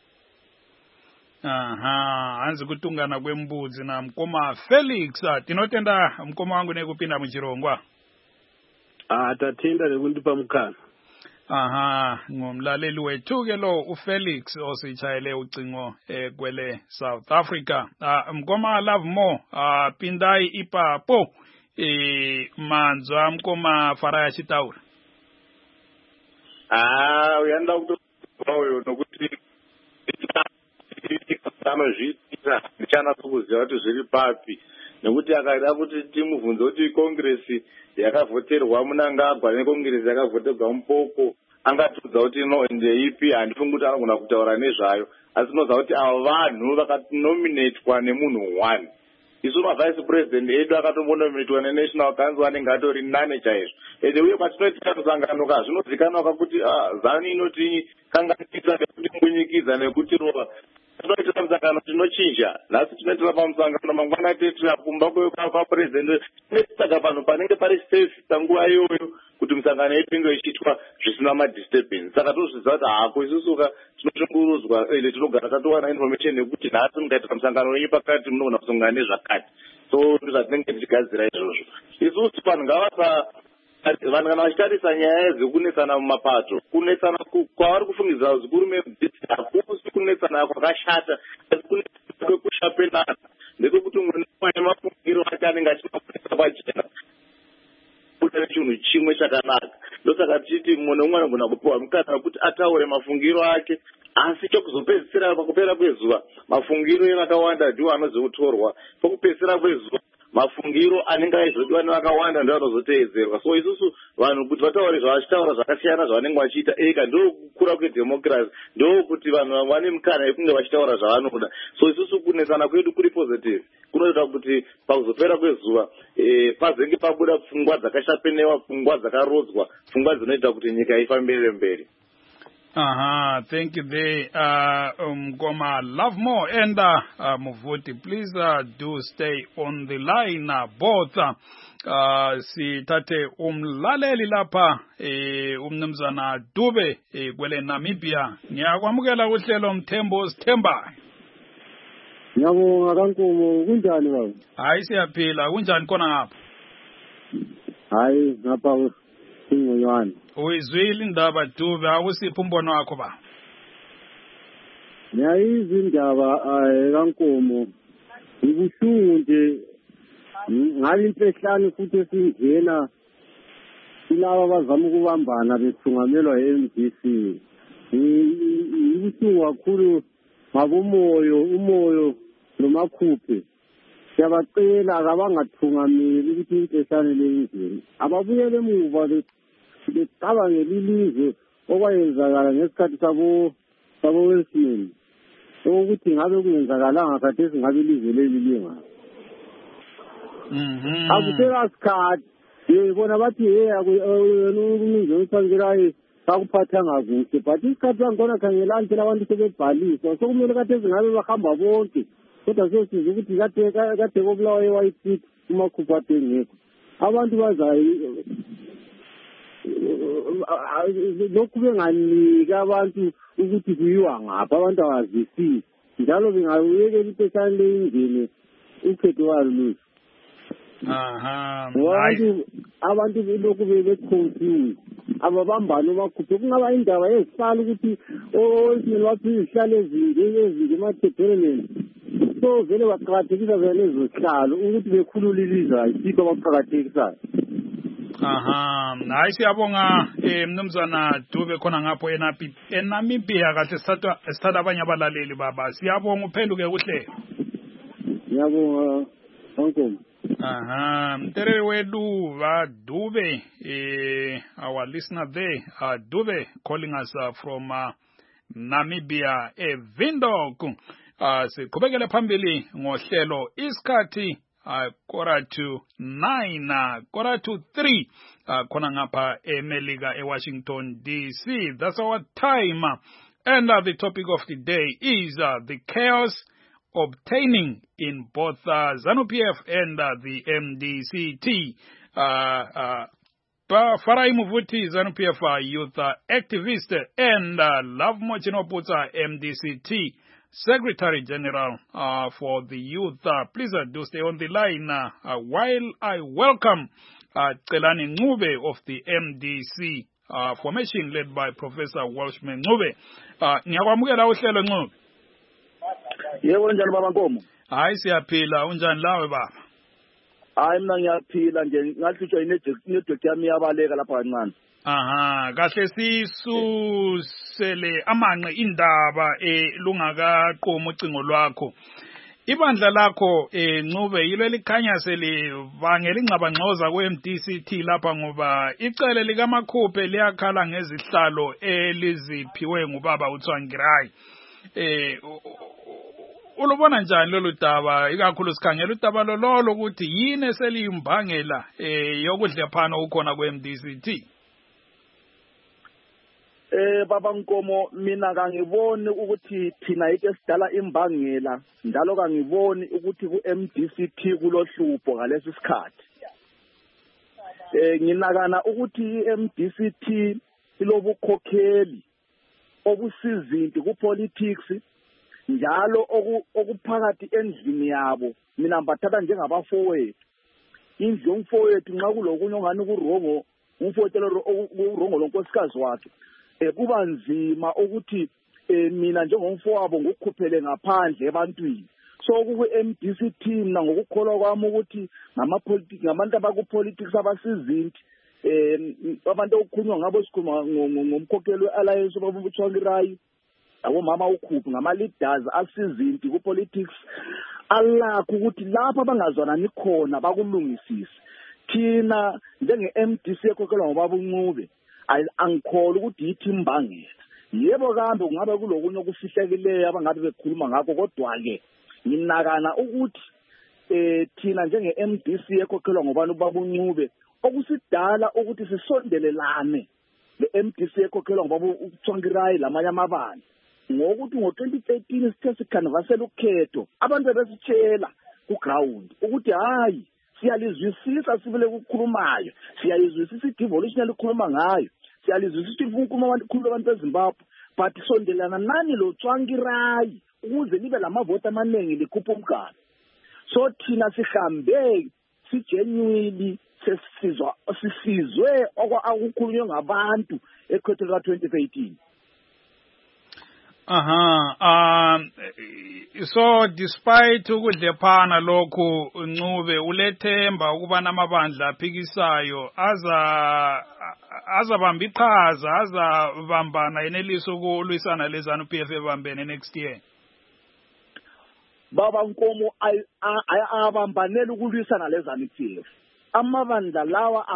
Aha, hanzi kutungana kwembudzi na Mkoma Felix. Tinotenda Mkoma wangu nekupinda muchirongwa. Ah, tatenda nekundipa mukana. Aha, ngumlaleli wethu ke lo uFelix osichayele ucingo eh kwele South Africa. Ah, Mkoma Lovemore, ah pindai ipapo eh manzwa Mkoma Faraya Chitaura. Ah, uyanda kutoyo nokuti kama zvita ndichana kuziva kuti zviri papi, nekuti akaida kuti timubvunze kuti Congress yakavhoterwa munangagwa neCongress yakavhoterwa mupoko, angatudza kuti no ndeipi, handifungi kuti anogona kutaura nezvayo, asi tinoziva kuti ava vanhu vakanominatwa nemunhu one. Isu mavice president edu akatombonominatwa neNational Council anenge atori nane chaizvo. Ende uye kwatinoitika musangano ka zvinozikanwa kuti ZANU inoti kanganisa nekuti mbunyikiza nekuti rova. Tinoita musangano tinochinja, nhasi tinoitira pamusangano mangwana tetira kumba kwapresident nesaka pano panenge pari safe panguva iyoyo kuti musangano yedu inge ichiitwa zvisina madisturbance. Saka tozviziva kuti hako isusuka tinoshungurudzwa ende tinogara tatowana information yekuti nhasi mukaitira musangano wenyu pakati munogona kusongana nezvakati. So zvatinenge tichigadzira izvozvo. Isusu vanhu ngavasa vanhu kana vachitarisa nyaya dzekunesana mumapato, kunesana kwavari kufungidzira zvikuru medzidzi hakusi kunesana kwakashata, asi kunesana kwekushapenana ndekwekuti umwe nomwe mafungiro ake anenge achimafunisa pachena kuda nechinhu chimwe chakanaka. Ndosaka tichiti mumwe nomwe anogona kupiwa mukana wekuti ataure mafungiro ake, asi chokuzopedzisira pakupera kwezuva mafungiro evakawanda ndiwo anozotorwa. Pakupedzisira kwezuva mafungiro anenge aizodiwa nevakawanda ndiwo anozoteedzerwa. So isusu vanhu kuti vataure zvavachitaura zvakasiyana zvavanenge vachiita ega, ndokukura kwedhemokirasi, ndokuti vanhu vane mukana yekunge vachitaura zvavanoda. So isusu kunesana kwedu kuri positive, kunoita kuti pakuzopera kwezuva e, pazenge pabuda pfungwa dzakashapenewa, pfungwa dzakarodzwa, pfungwa dzinoita kuti nyika ifambire mberi. Aha, thank you there, uh, Mkoma Lovemore and uh, uh, Muvuti. Please uh, do stay on the line, uh, both. Uh, uh, si tate umlaleli lapha eh, umnumzana Dube eh, kwele Namibia. Ngiyakwamukela uhlelo Mthembu Sithemba. Ngiyabonga kaNkomo, kunjani baba? Hayi siyaphila, kunjani khona ngapha? Hayi ngapha singonywana. Uyizwile indaba Dube, awusiphi umbono wakho ba? Ngiyayizwa indaba kaNkomo. Ngibuhlungu nje ngale impehlane futhi esingena kulaba abazama ukubambana bethungamelwa e-M D C. Ibuhlungu kakhulu ngabomoyo, umoyo nomakhuphe. Siyabacela kabangathungameli ukuthi inteshane leyindlela. Ababuyele emuva becabange lilizwe okwayenzakala ngesikhathi sabo sabo Wilson. Ukuthi ngabe kungenzakalanga khathesi ngabe ilizwe leli linga. Mhm. Akutela sikhathi. Yebona bathi hey akuningi uthangirayi akuphatha ngakuhle but isikhathi sangona khangela nje abantu sebebhaliswa so kumele khathesi ngabe bahamba bonke. Kodwa sesiza ukuthi kade kade kobulawa e-White umakhupha atengekho. Abantu bazayi lokhu benganika abantu ukuthi kuyiwa ngapha abantu abazisisi njalo bengayekela inteshane leyindlela ukhetho walo luthi. Aha. Abantu abantu lokhu bebeconfuse ababambana bakhuphe kungaba indaba ezihlala ukuthi owesinye wathi izihlalo ezinje ezinje emathebheleni so vele baqhakathekisa vele lezo zihlalo ukuthi bekhulule ilizwe ayikho abaqhakathekisayo. Aha, hayi siyabonga eh mnumzana Dube khona ngapho enapi eNamibia kahle sithatha sithatha abanye abalaleli baba. Siyabonga uphenduke kuhle. Ngiyabonga onkom. Aha, mterere wedu va Dube eh our listener there uh, Dube calling us uh, from uh, Namibia e Windhoek. Uh siqhubekele phambili ngohlelo isikhathi Uh, quarter to nine, uh, quarter to three, uh, khona ngapha eMelika, eWashington, D C. That's our time. And uh, the topic of the day is uh, the chaos obtaining in both uh, ZANU-P F and uh, the M D C T. Uh, uh, Farai Muvuti, ZANU-P F uh, youth uh, activist, and uh, Love Mochinoputsa, M D C T. Secretary General uh, for the youth. Uh, please uh, do stay on the line uh, uh, while I welcome uh, Celani Ncube of the M D C uh, formation led by Professor Welshman Ncube. Ngiyakwamukela uhlelo Ncube. Yebo njani baba Nkomo? Hayi siyaphila, unjani lawe baba? Hayi mina ngiyaphila nje ngahlutshwa inetwork yami yabaleka lapha kancane. Aha, kahle sisusele amanqe indaba elungakaqoma ucingo lwakho. Ibandla lakho eh Ncube yilo likhanya selivangela ingxabangxoza kwe-M D C T lapha ngoba icele likaMakhuphe liyakhala ngezihlalo eliziphiwe ngubaba uTsvangirai. Eh ulubona njani lolu daba ikakhulu sikhangela udaba lolo ukuthi yini eseliyimbangela eh yokudlephana ukhona kwe-M D C T? Eh baba Nkomo mina kangiboni ukuthi thina ike sidala imbangela njalo kangiboni ukuthi ku-M D C T kulohlupho ngalesi sikhathi. Eh nginakana ukuthi i-M D C T ilobukhokheli obusizinti ku-politics njalo okuphakathi endlini yabo mina mbathatha njengabafowethu. Indlu yomfowethu nxa kulokunye ongani kurongo umfowethu urongo lonkosikazi wakhe. Eh kuba nzima ukuthi eh mina njengomfowabo ngokukhuphele ngaphandle ebantwini. So ku-M D C T mina ngokukholwa kwami ukuthi ngama politics ngabantu abakupolitics abasizinti eh abantu okukhulunywa ngabo sikhuluma ngomkhokheli we-alliance babuTsvangirai abomama ukhuphi ngama leaders asizinti ku-politics alakho ukuthi lapha bangazwanani khona bakulungisise. Thina njenge-M D C ekhokhelwa ngobaba uNcube angikholwa ukuthi yithi imbangela. Yebo kambe kungabe kulokunye okufihlekileyo abangabe bekhuluma ngakho kodwa ke nginakana ukuthi eh thina njenge-M D C ekhokhelwa ngobani ubaba uNcube okusidala ukuthi sisondelelane le-M D C ekhokhelwa ngobaba uTsvangirai lamanye amabandla ngokuthi ngo-twenty thirteen sithe sikhanvasela ukhetho abantu besitshela ku-ground ukuthi hayi siyalizwisisa sibile kukhulumayo siyalizwisisa i-devolution likhuluma ngayo siyalizwisisa inkulumo abantu khuluma abantu beZimbabwe but sondelana nani lo Tsvangirai ukuze libe lamavoti amaningi likhupha umgalo. So thina sihambe sigenuinely sesizwa sisizwe okukhulunywe ngabantu ekhetho ka twenty eighteen. Aha. Um so despite ukudlephana lokhu Ncube ulethemba ukuba namabandla aphikisayo aza azabamba iqhaza azabambana yeneliso ukulwisana lezanu P F ebambene next year. Baba Nkomo abambanele ukulwisana lezanu P F. Amabandla lawa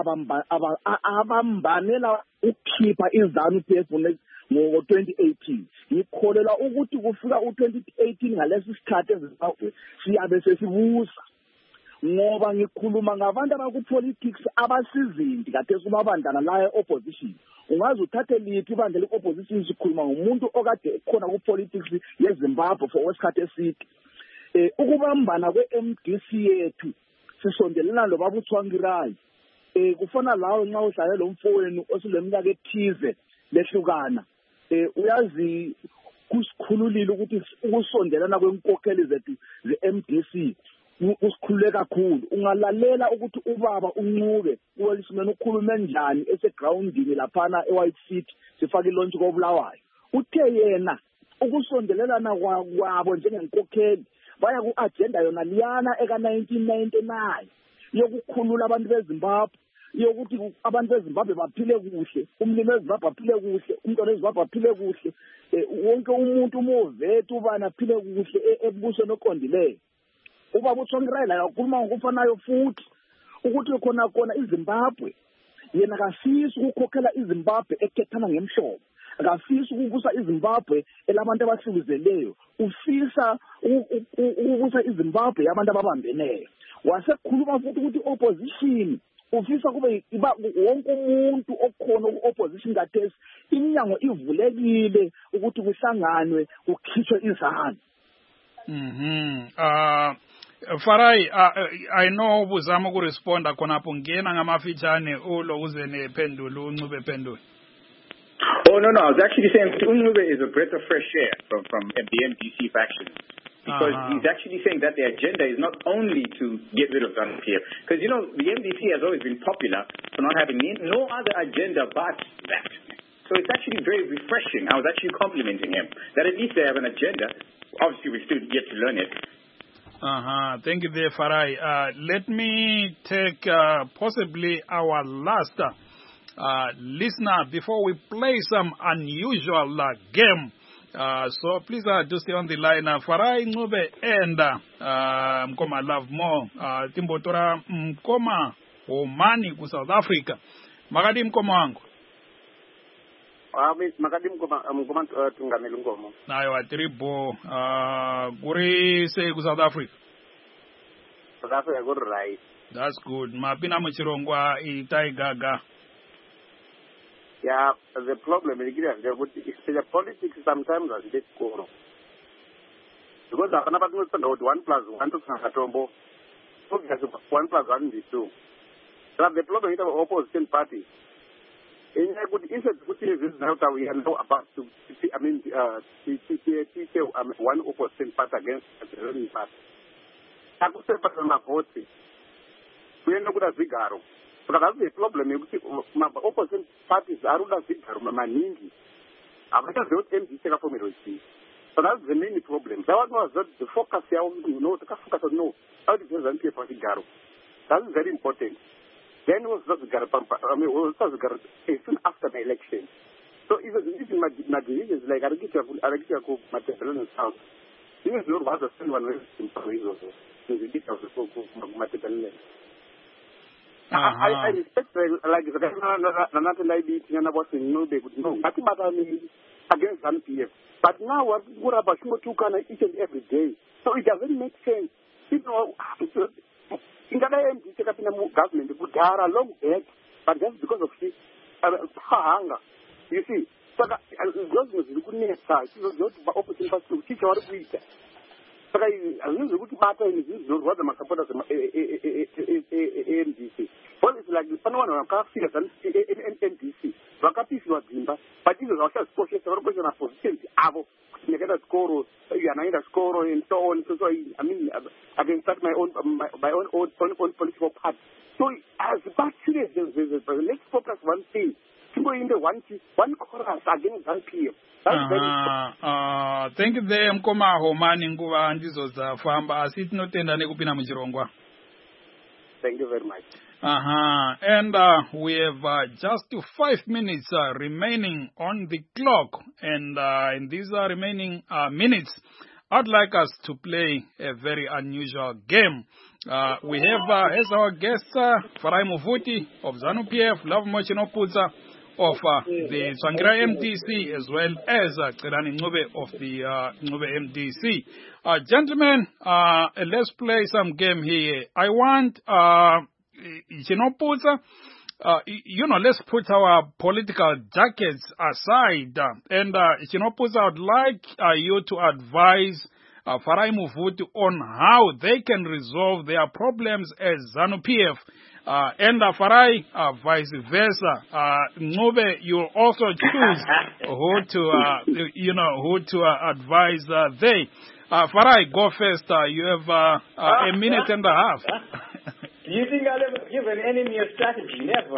abambanela ukukhipha izanu P F ngo twenty eighteen. Ngikholela ukuthi kufika u twenty eighteen ngalesi sikhathi eZimbabwe siyabe sesibusa. Ngoba ngikhuluma ngabantu abaku politics abasizindi kade kubabandana la opposition. Ungaze uthathe lithi ibandla leopposition sikhuluma ngomuntu okade ekhona ku politics yeZimbabwe for wesikhathi eside. Eh ukubambana kwe-M D C yethu sisondelana lo baba uThwangirayi. Eh kufana lawo nxa uhlale lo mfowenu osileminyaka ethize lehlukana. Eh uyazi kusikhululile ukuthi ukusondelana kwenkokheli zethu ze-M D C usikhulule kakhulu. Ungalalela ukuthi ubaba uNcube uwelisimene ukhulume njani esegroundini laphana eWhite City sifaka ilonchi koBulawayo. Uthe yena ukusondelelana kwabo njengenkokheli baya ku agenda yona liyana eka nineteen ninety-nine yokukhulula abantu beZimbabwe yokuthi abantu beZimbabwe baphile kuhle, umlimi weZimbabwe aphile kuhle, umuntu weZimbabwe aphile kuhle, wonke umuntu umovethu ubana aphile kuhle ebusweni oqondileyo. Ubaba uThwangirayi la ukhuluma ngokufanayo futhi ukuthi khona khona iZimbabwe yena kasisi ukukhokhela iZimbabwe ekethana ngemhlobo, akafisa ukubusa iZimbabwe elabantu abahlukuzeleyo, ufisa ukubusa iZimbabwe yabantu ababambeneyo. Wasekhuluma futhi ukuthi opposition ufisa kube wonke umuntu okhona ku-opposition kathesi iminyango ivulekile ukuthi kuhlanganwe kukhishwe izanu. Mhm. Uh Farai, uh, I know ubuzama ukuresponda khonapho ngena ngamafitshane ulo uze nephendulo uNcube phendulo. Oh no no, I was actually saying Ncube is a breath of fresh air from from the M D C faction. Because uh-huh. he's actually saying that the agenda is not only to get rid of ZANU P F. Because, you know, the M D C has always been popular for not having no other agenda but that. So it's actually very refreshing. I was actually complimenting him that at least they have an agenda. Obviously, we still yet to learn it. Uh-huh. Thank you there, Farai. Uh, let me take uh, possibly our last uh, listener before we play some unusual uh, game. Uh, so please uh, do stay on the line. Uh, Farai Ncube and uh, Mkoma Love More. Uh, Timbotora Mkoma Omani ku South Africa. Magadi Mkoma wangu. Ami Magadi Mkoma Mkoma tungameli Mkoma. Nayo atribo uh guri say ku South Africa. South Africa good right. That's good. Mapina muchirongwa itaigaga. Yeah, the problem is the politics sometimes are a cool. Because I'm not going to say one plus one to Sankatombo. One plus one is two. So the problem is the opposition party. In a good instance, which is now that we know about to I mean, uh, one opposition party against the ruling party. I could say, but I'm not voting. We are not good at Zigaro. Because that's the problem. My opposition parties are not Zigaro, Maningi. I'm not going to M D C for me to see. So that's the main problem. That was the focus here, you know, the focus on no. How did you present for Zigaro? That's very important. Then was not Garapampa. I mean, was not soon after the election. So even this is my division is like Aragicha, Aragicha, Material South. Even though was the same one in Paris also. So the details of the Material. I respect like the another lady and I was in no they would know. But I mean against ZANU P F. But now what what about Shimotukana each and every day? So it doesn't make sense. You know, in the M D C government would have a long back, but just because of this hunger. You see, so that those was the good news side. So those opposite parties to teach our reader. But I lose the good matter in this what the supporters of M D C. Well, it's like the one of our figures and M D C. Wakapi was Zimba, but this is also a social question of position. Avo, Negada score, Yanada score, and so on. So, I mean, I can start my own, my, my own, own, own, own political party. So, as back serious, let's focus one thing. To go in the one one chorus against ZANU-P F. That's very important. Uh, thank you there Mkomaho mani nguva ndizo dzafamba asi tinotenda nekupinda muchirongwa. Thank you very much. Uh-huh. And uh, we have uh, just five minutes uh, remaining on the clock. And uh, in these uh, remaining uh, minutes, I'd like us to play a very unusual game. Uh, we have uh, as our guest uh, Farai Muvuti of ZANU-P F, Love Mochinoputsa of uh, the Tsvangira M D C, as well as uh, Tselani Ncube of the uh, Ncube M D C. Uh, gentlemen, uh, let's play some game here. I want... Uh, Chinoputsa, uh, you know, let's put our political jackets aside. Uh, and uh, Chinoputsa, I would like uh, you to advise uh, Farai Muvuti on how they can resolve their problems as ZANU-P F. Uh, and uh, Farai, uh, vice versa. Uh, Ncube, you also choose who to, uh, you know, who to uh, advise uh, they. Uh, Farai, go first. Uh, you have uh, uh, a minute and a half. Do you think I'll ever give an enemy a strategy? Never.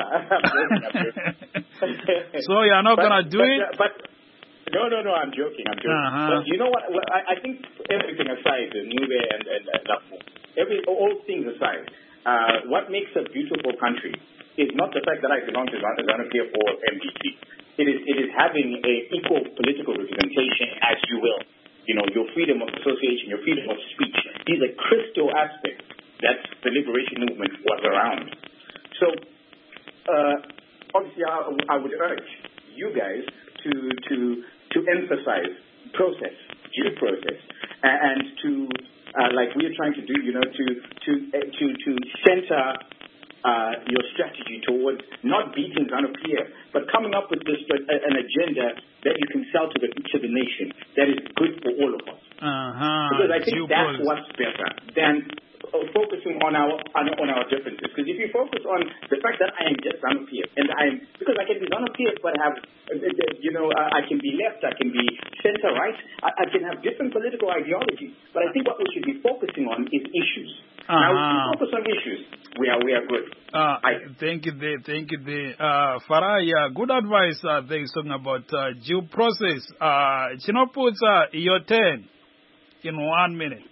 So you're not but, going to do but, it? Uh, but no, no, no, I'm joking. I'm joking. Uh-huh. But you know what? Well, I, I think everything aside, the Ncube and, and uh, Lafu, every, all things aside, uh, what makes a beautiful country is not the fact that I belong to ZANU-P F or M D C. It is, it is having an equal political representation, as you will. You know, your freedom of association, your freedom of speech. These are crystal aspects that the liberation movement was around. So, uh, obviously, I, I would urge you guys to to to emphasize process, due process, and to uh, like we are trying to do, you know, to to uh, to to center uh, your strategy towards not beating ZANU-P F, but coming up with this uh, an agenda that you can sell to the to the nation that is good for all of us. Uh-huh. Because I think due that's process. what's better than focusing on our on, on our differences. Because if you focus on the fact that I am just ZANU-P F, and I am because I can be ZANU-P F, but have you know I can be left, I can be center right, I, I can have different political ideologies. But I think what we should be focusing on is issues. Uh-huh. Now, if we focus on issues, we are we are good. Uh, I, thank you, there, thank you, there. Uh, Farai, uh, good advice. Uh, there is talking about uh, due process. Uh, Chinoputsa, your turn in one minute.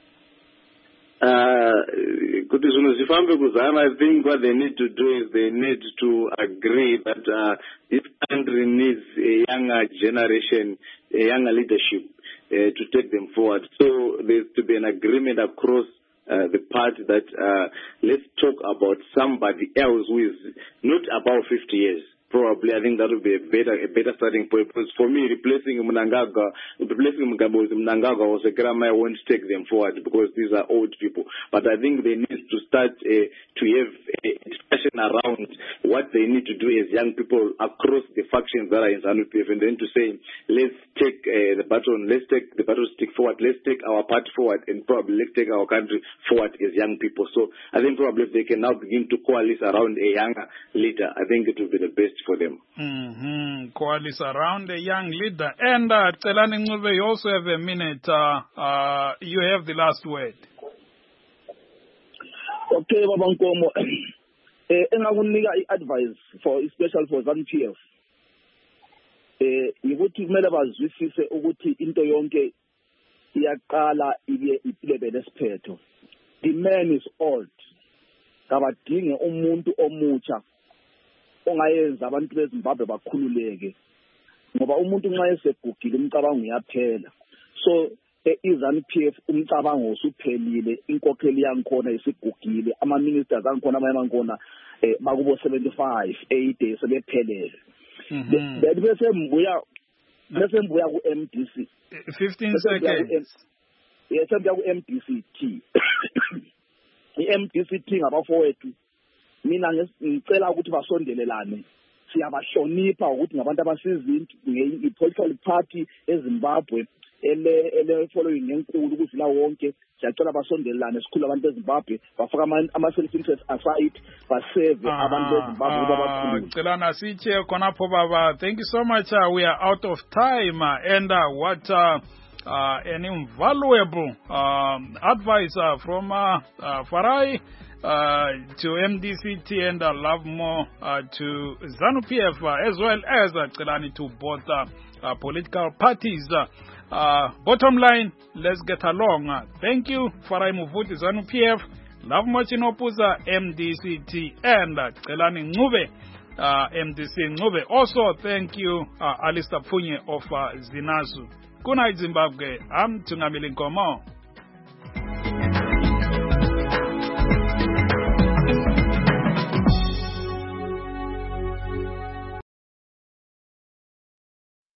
Kuti zvinhu zvifambe kuzama, I think what they need to do is they need to agree that uh, this country needs a younger generation, a younger leadership uh, to take them forward. So there's to be an agreement across uh, the party that uh, let's talk about somebody else who is not above fifty years. Probably, I think that would be a better, a better starting point. Because for me, replacing Mnangagwa, replacing Mnangagwa Mnangagwa was a grandma. I won't take them forward because these are old people. But I think they need to start uh, to have a discussion around what they need to do as young people across the factions that are in ZANU-P F, and then to say, let's take uh, the baton, let's take the baton stick forward, let's take our party forward, and probably let's take our country forward as young people. So I think probably if they can now begin to coalesce around a younger leader, I think it will be the best for them. Mm-hmm. Coalesce around a young leader. And uh, Tselani Ncube, you also have a minute. Uh, uh, you have the last word. Okay, Baba Nkomo. Eh, engakunika i-advice for especially for ZANU-P F. Eh, ukuthi kumele bazwisise ukuthi into yonke iyaqala ibe ibe lesiphetho. The man is old. Kabadinge umuntu omutsha ongayenza abantu beZimbabwe bakhululeke. Ngoba umuntu nxa esegugile umcabango uyaphela. So iZANU-P F umcabango usuphelile, inkokheli yankhona isigugile, ama ministers ankhona abayamankhona eh bakubo seventy-five eighty sebephelele. Mhm. Bese mbuya bese mbuya ku M D C. fifteen seconds. Yes, sembuya ku M D C T. I-M D C T ngabafowethu. Mina ngicela ukuthi basondelelane. Siyabashonipha ukuthi ngabantu abasizinto nge-political party eZimbabwe ele ele following ngenkulu ukudlula wonke. Siyacela basondelelane sikhulu abantu beZimbabwe bafaka ama self interest aside basave abantu beZimbabwe babakhulu. Celana siche khonapho baba. Thank you so much. Uh, we are out of time uh, and uh, what uh, uh, an invaluable um, advisor from uh, uh, Farai uh, to M D C T, and uh, love more uh, to ZANU P F, uh, as well as uh, Celani to both uh, uh, political parties. Uh, uh, bottom line, let's get along. Uh, thank you, Farai Muvuti, ZANU P F, Love Mochinopuza, M D C T, and uh, Celani Ngube, uh, M D C Ngube. Also, thank you, uh, Alistair Punye of uh, Zinazu. Good night, Zimbabwe. I'm Tungamili Nkomo.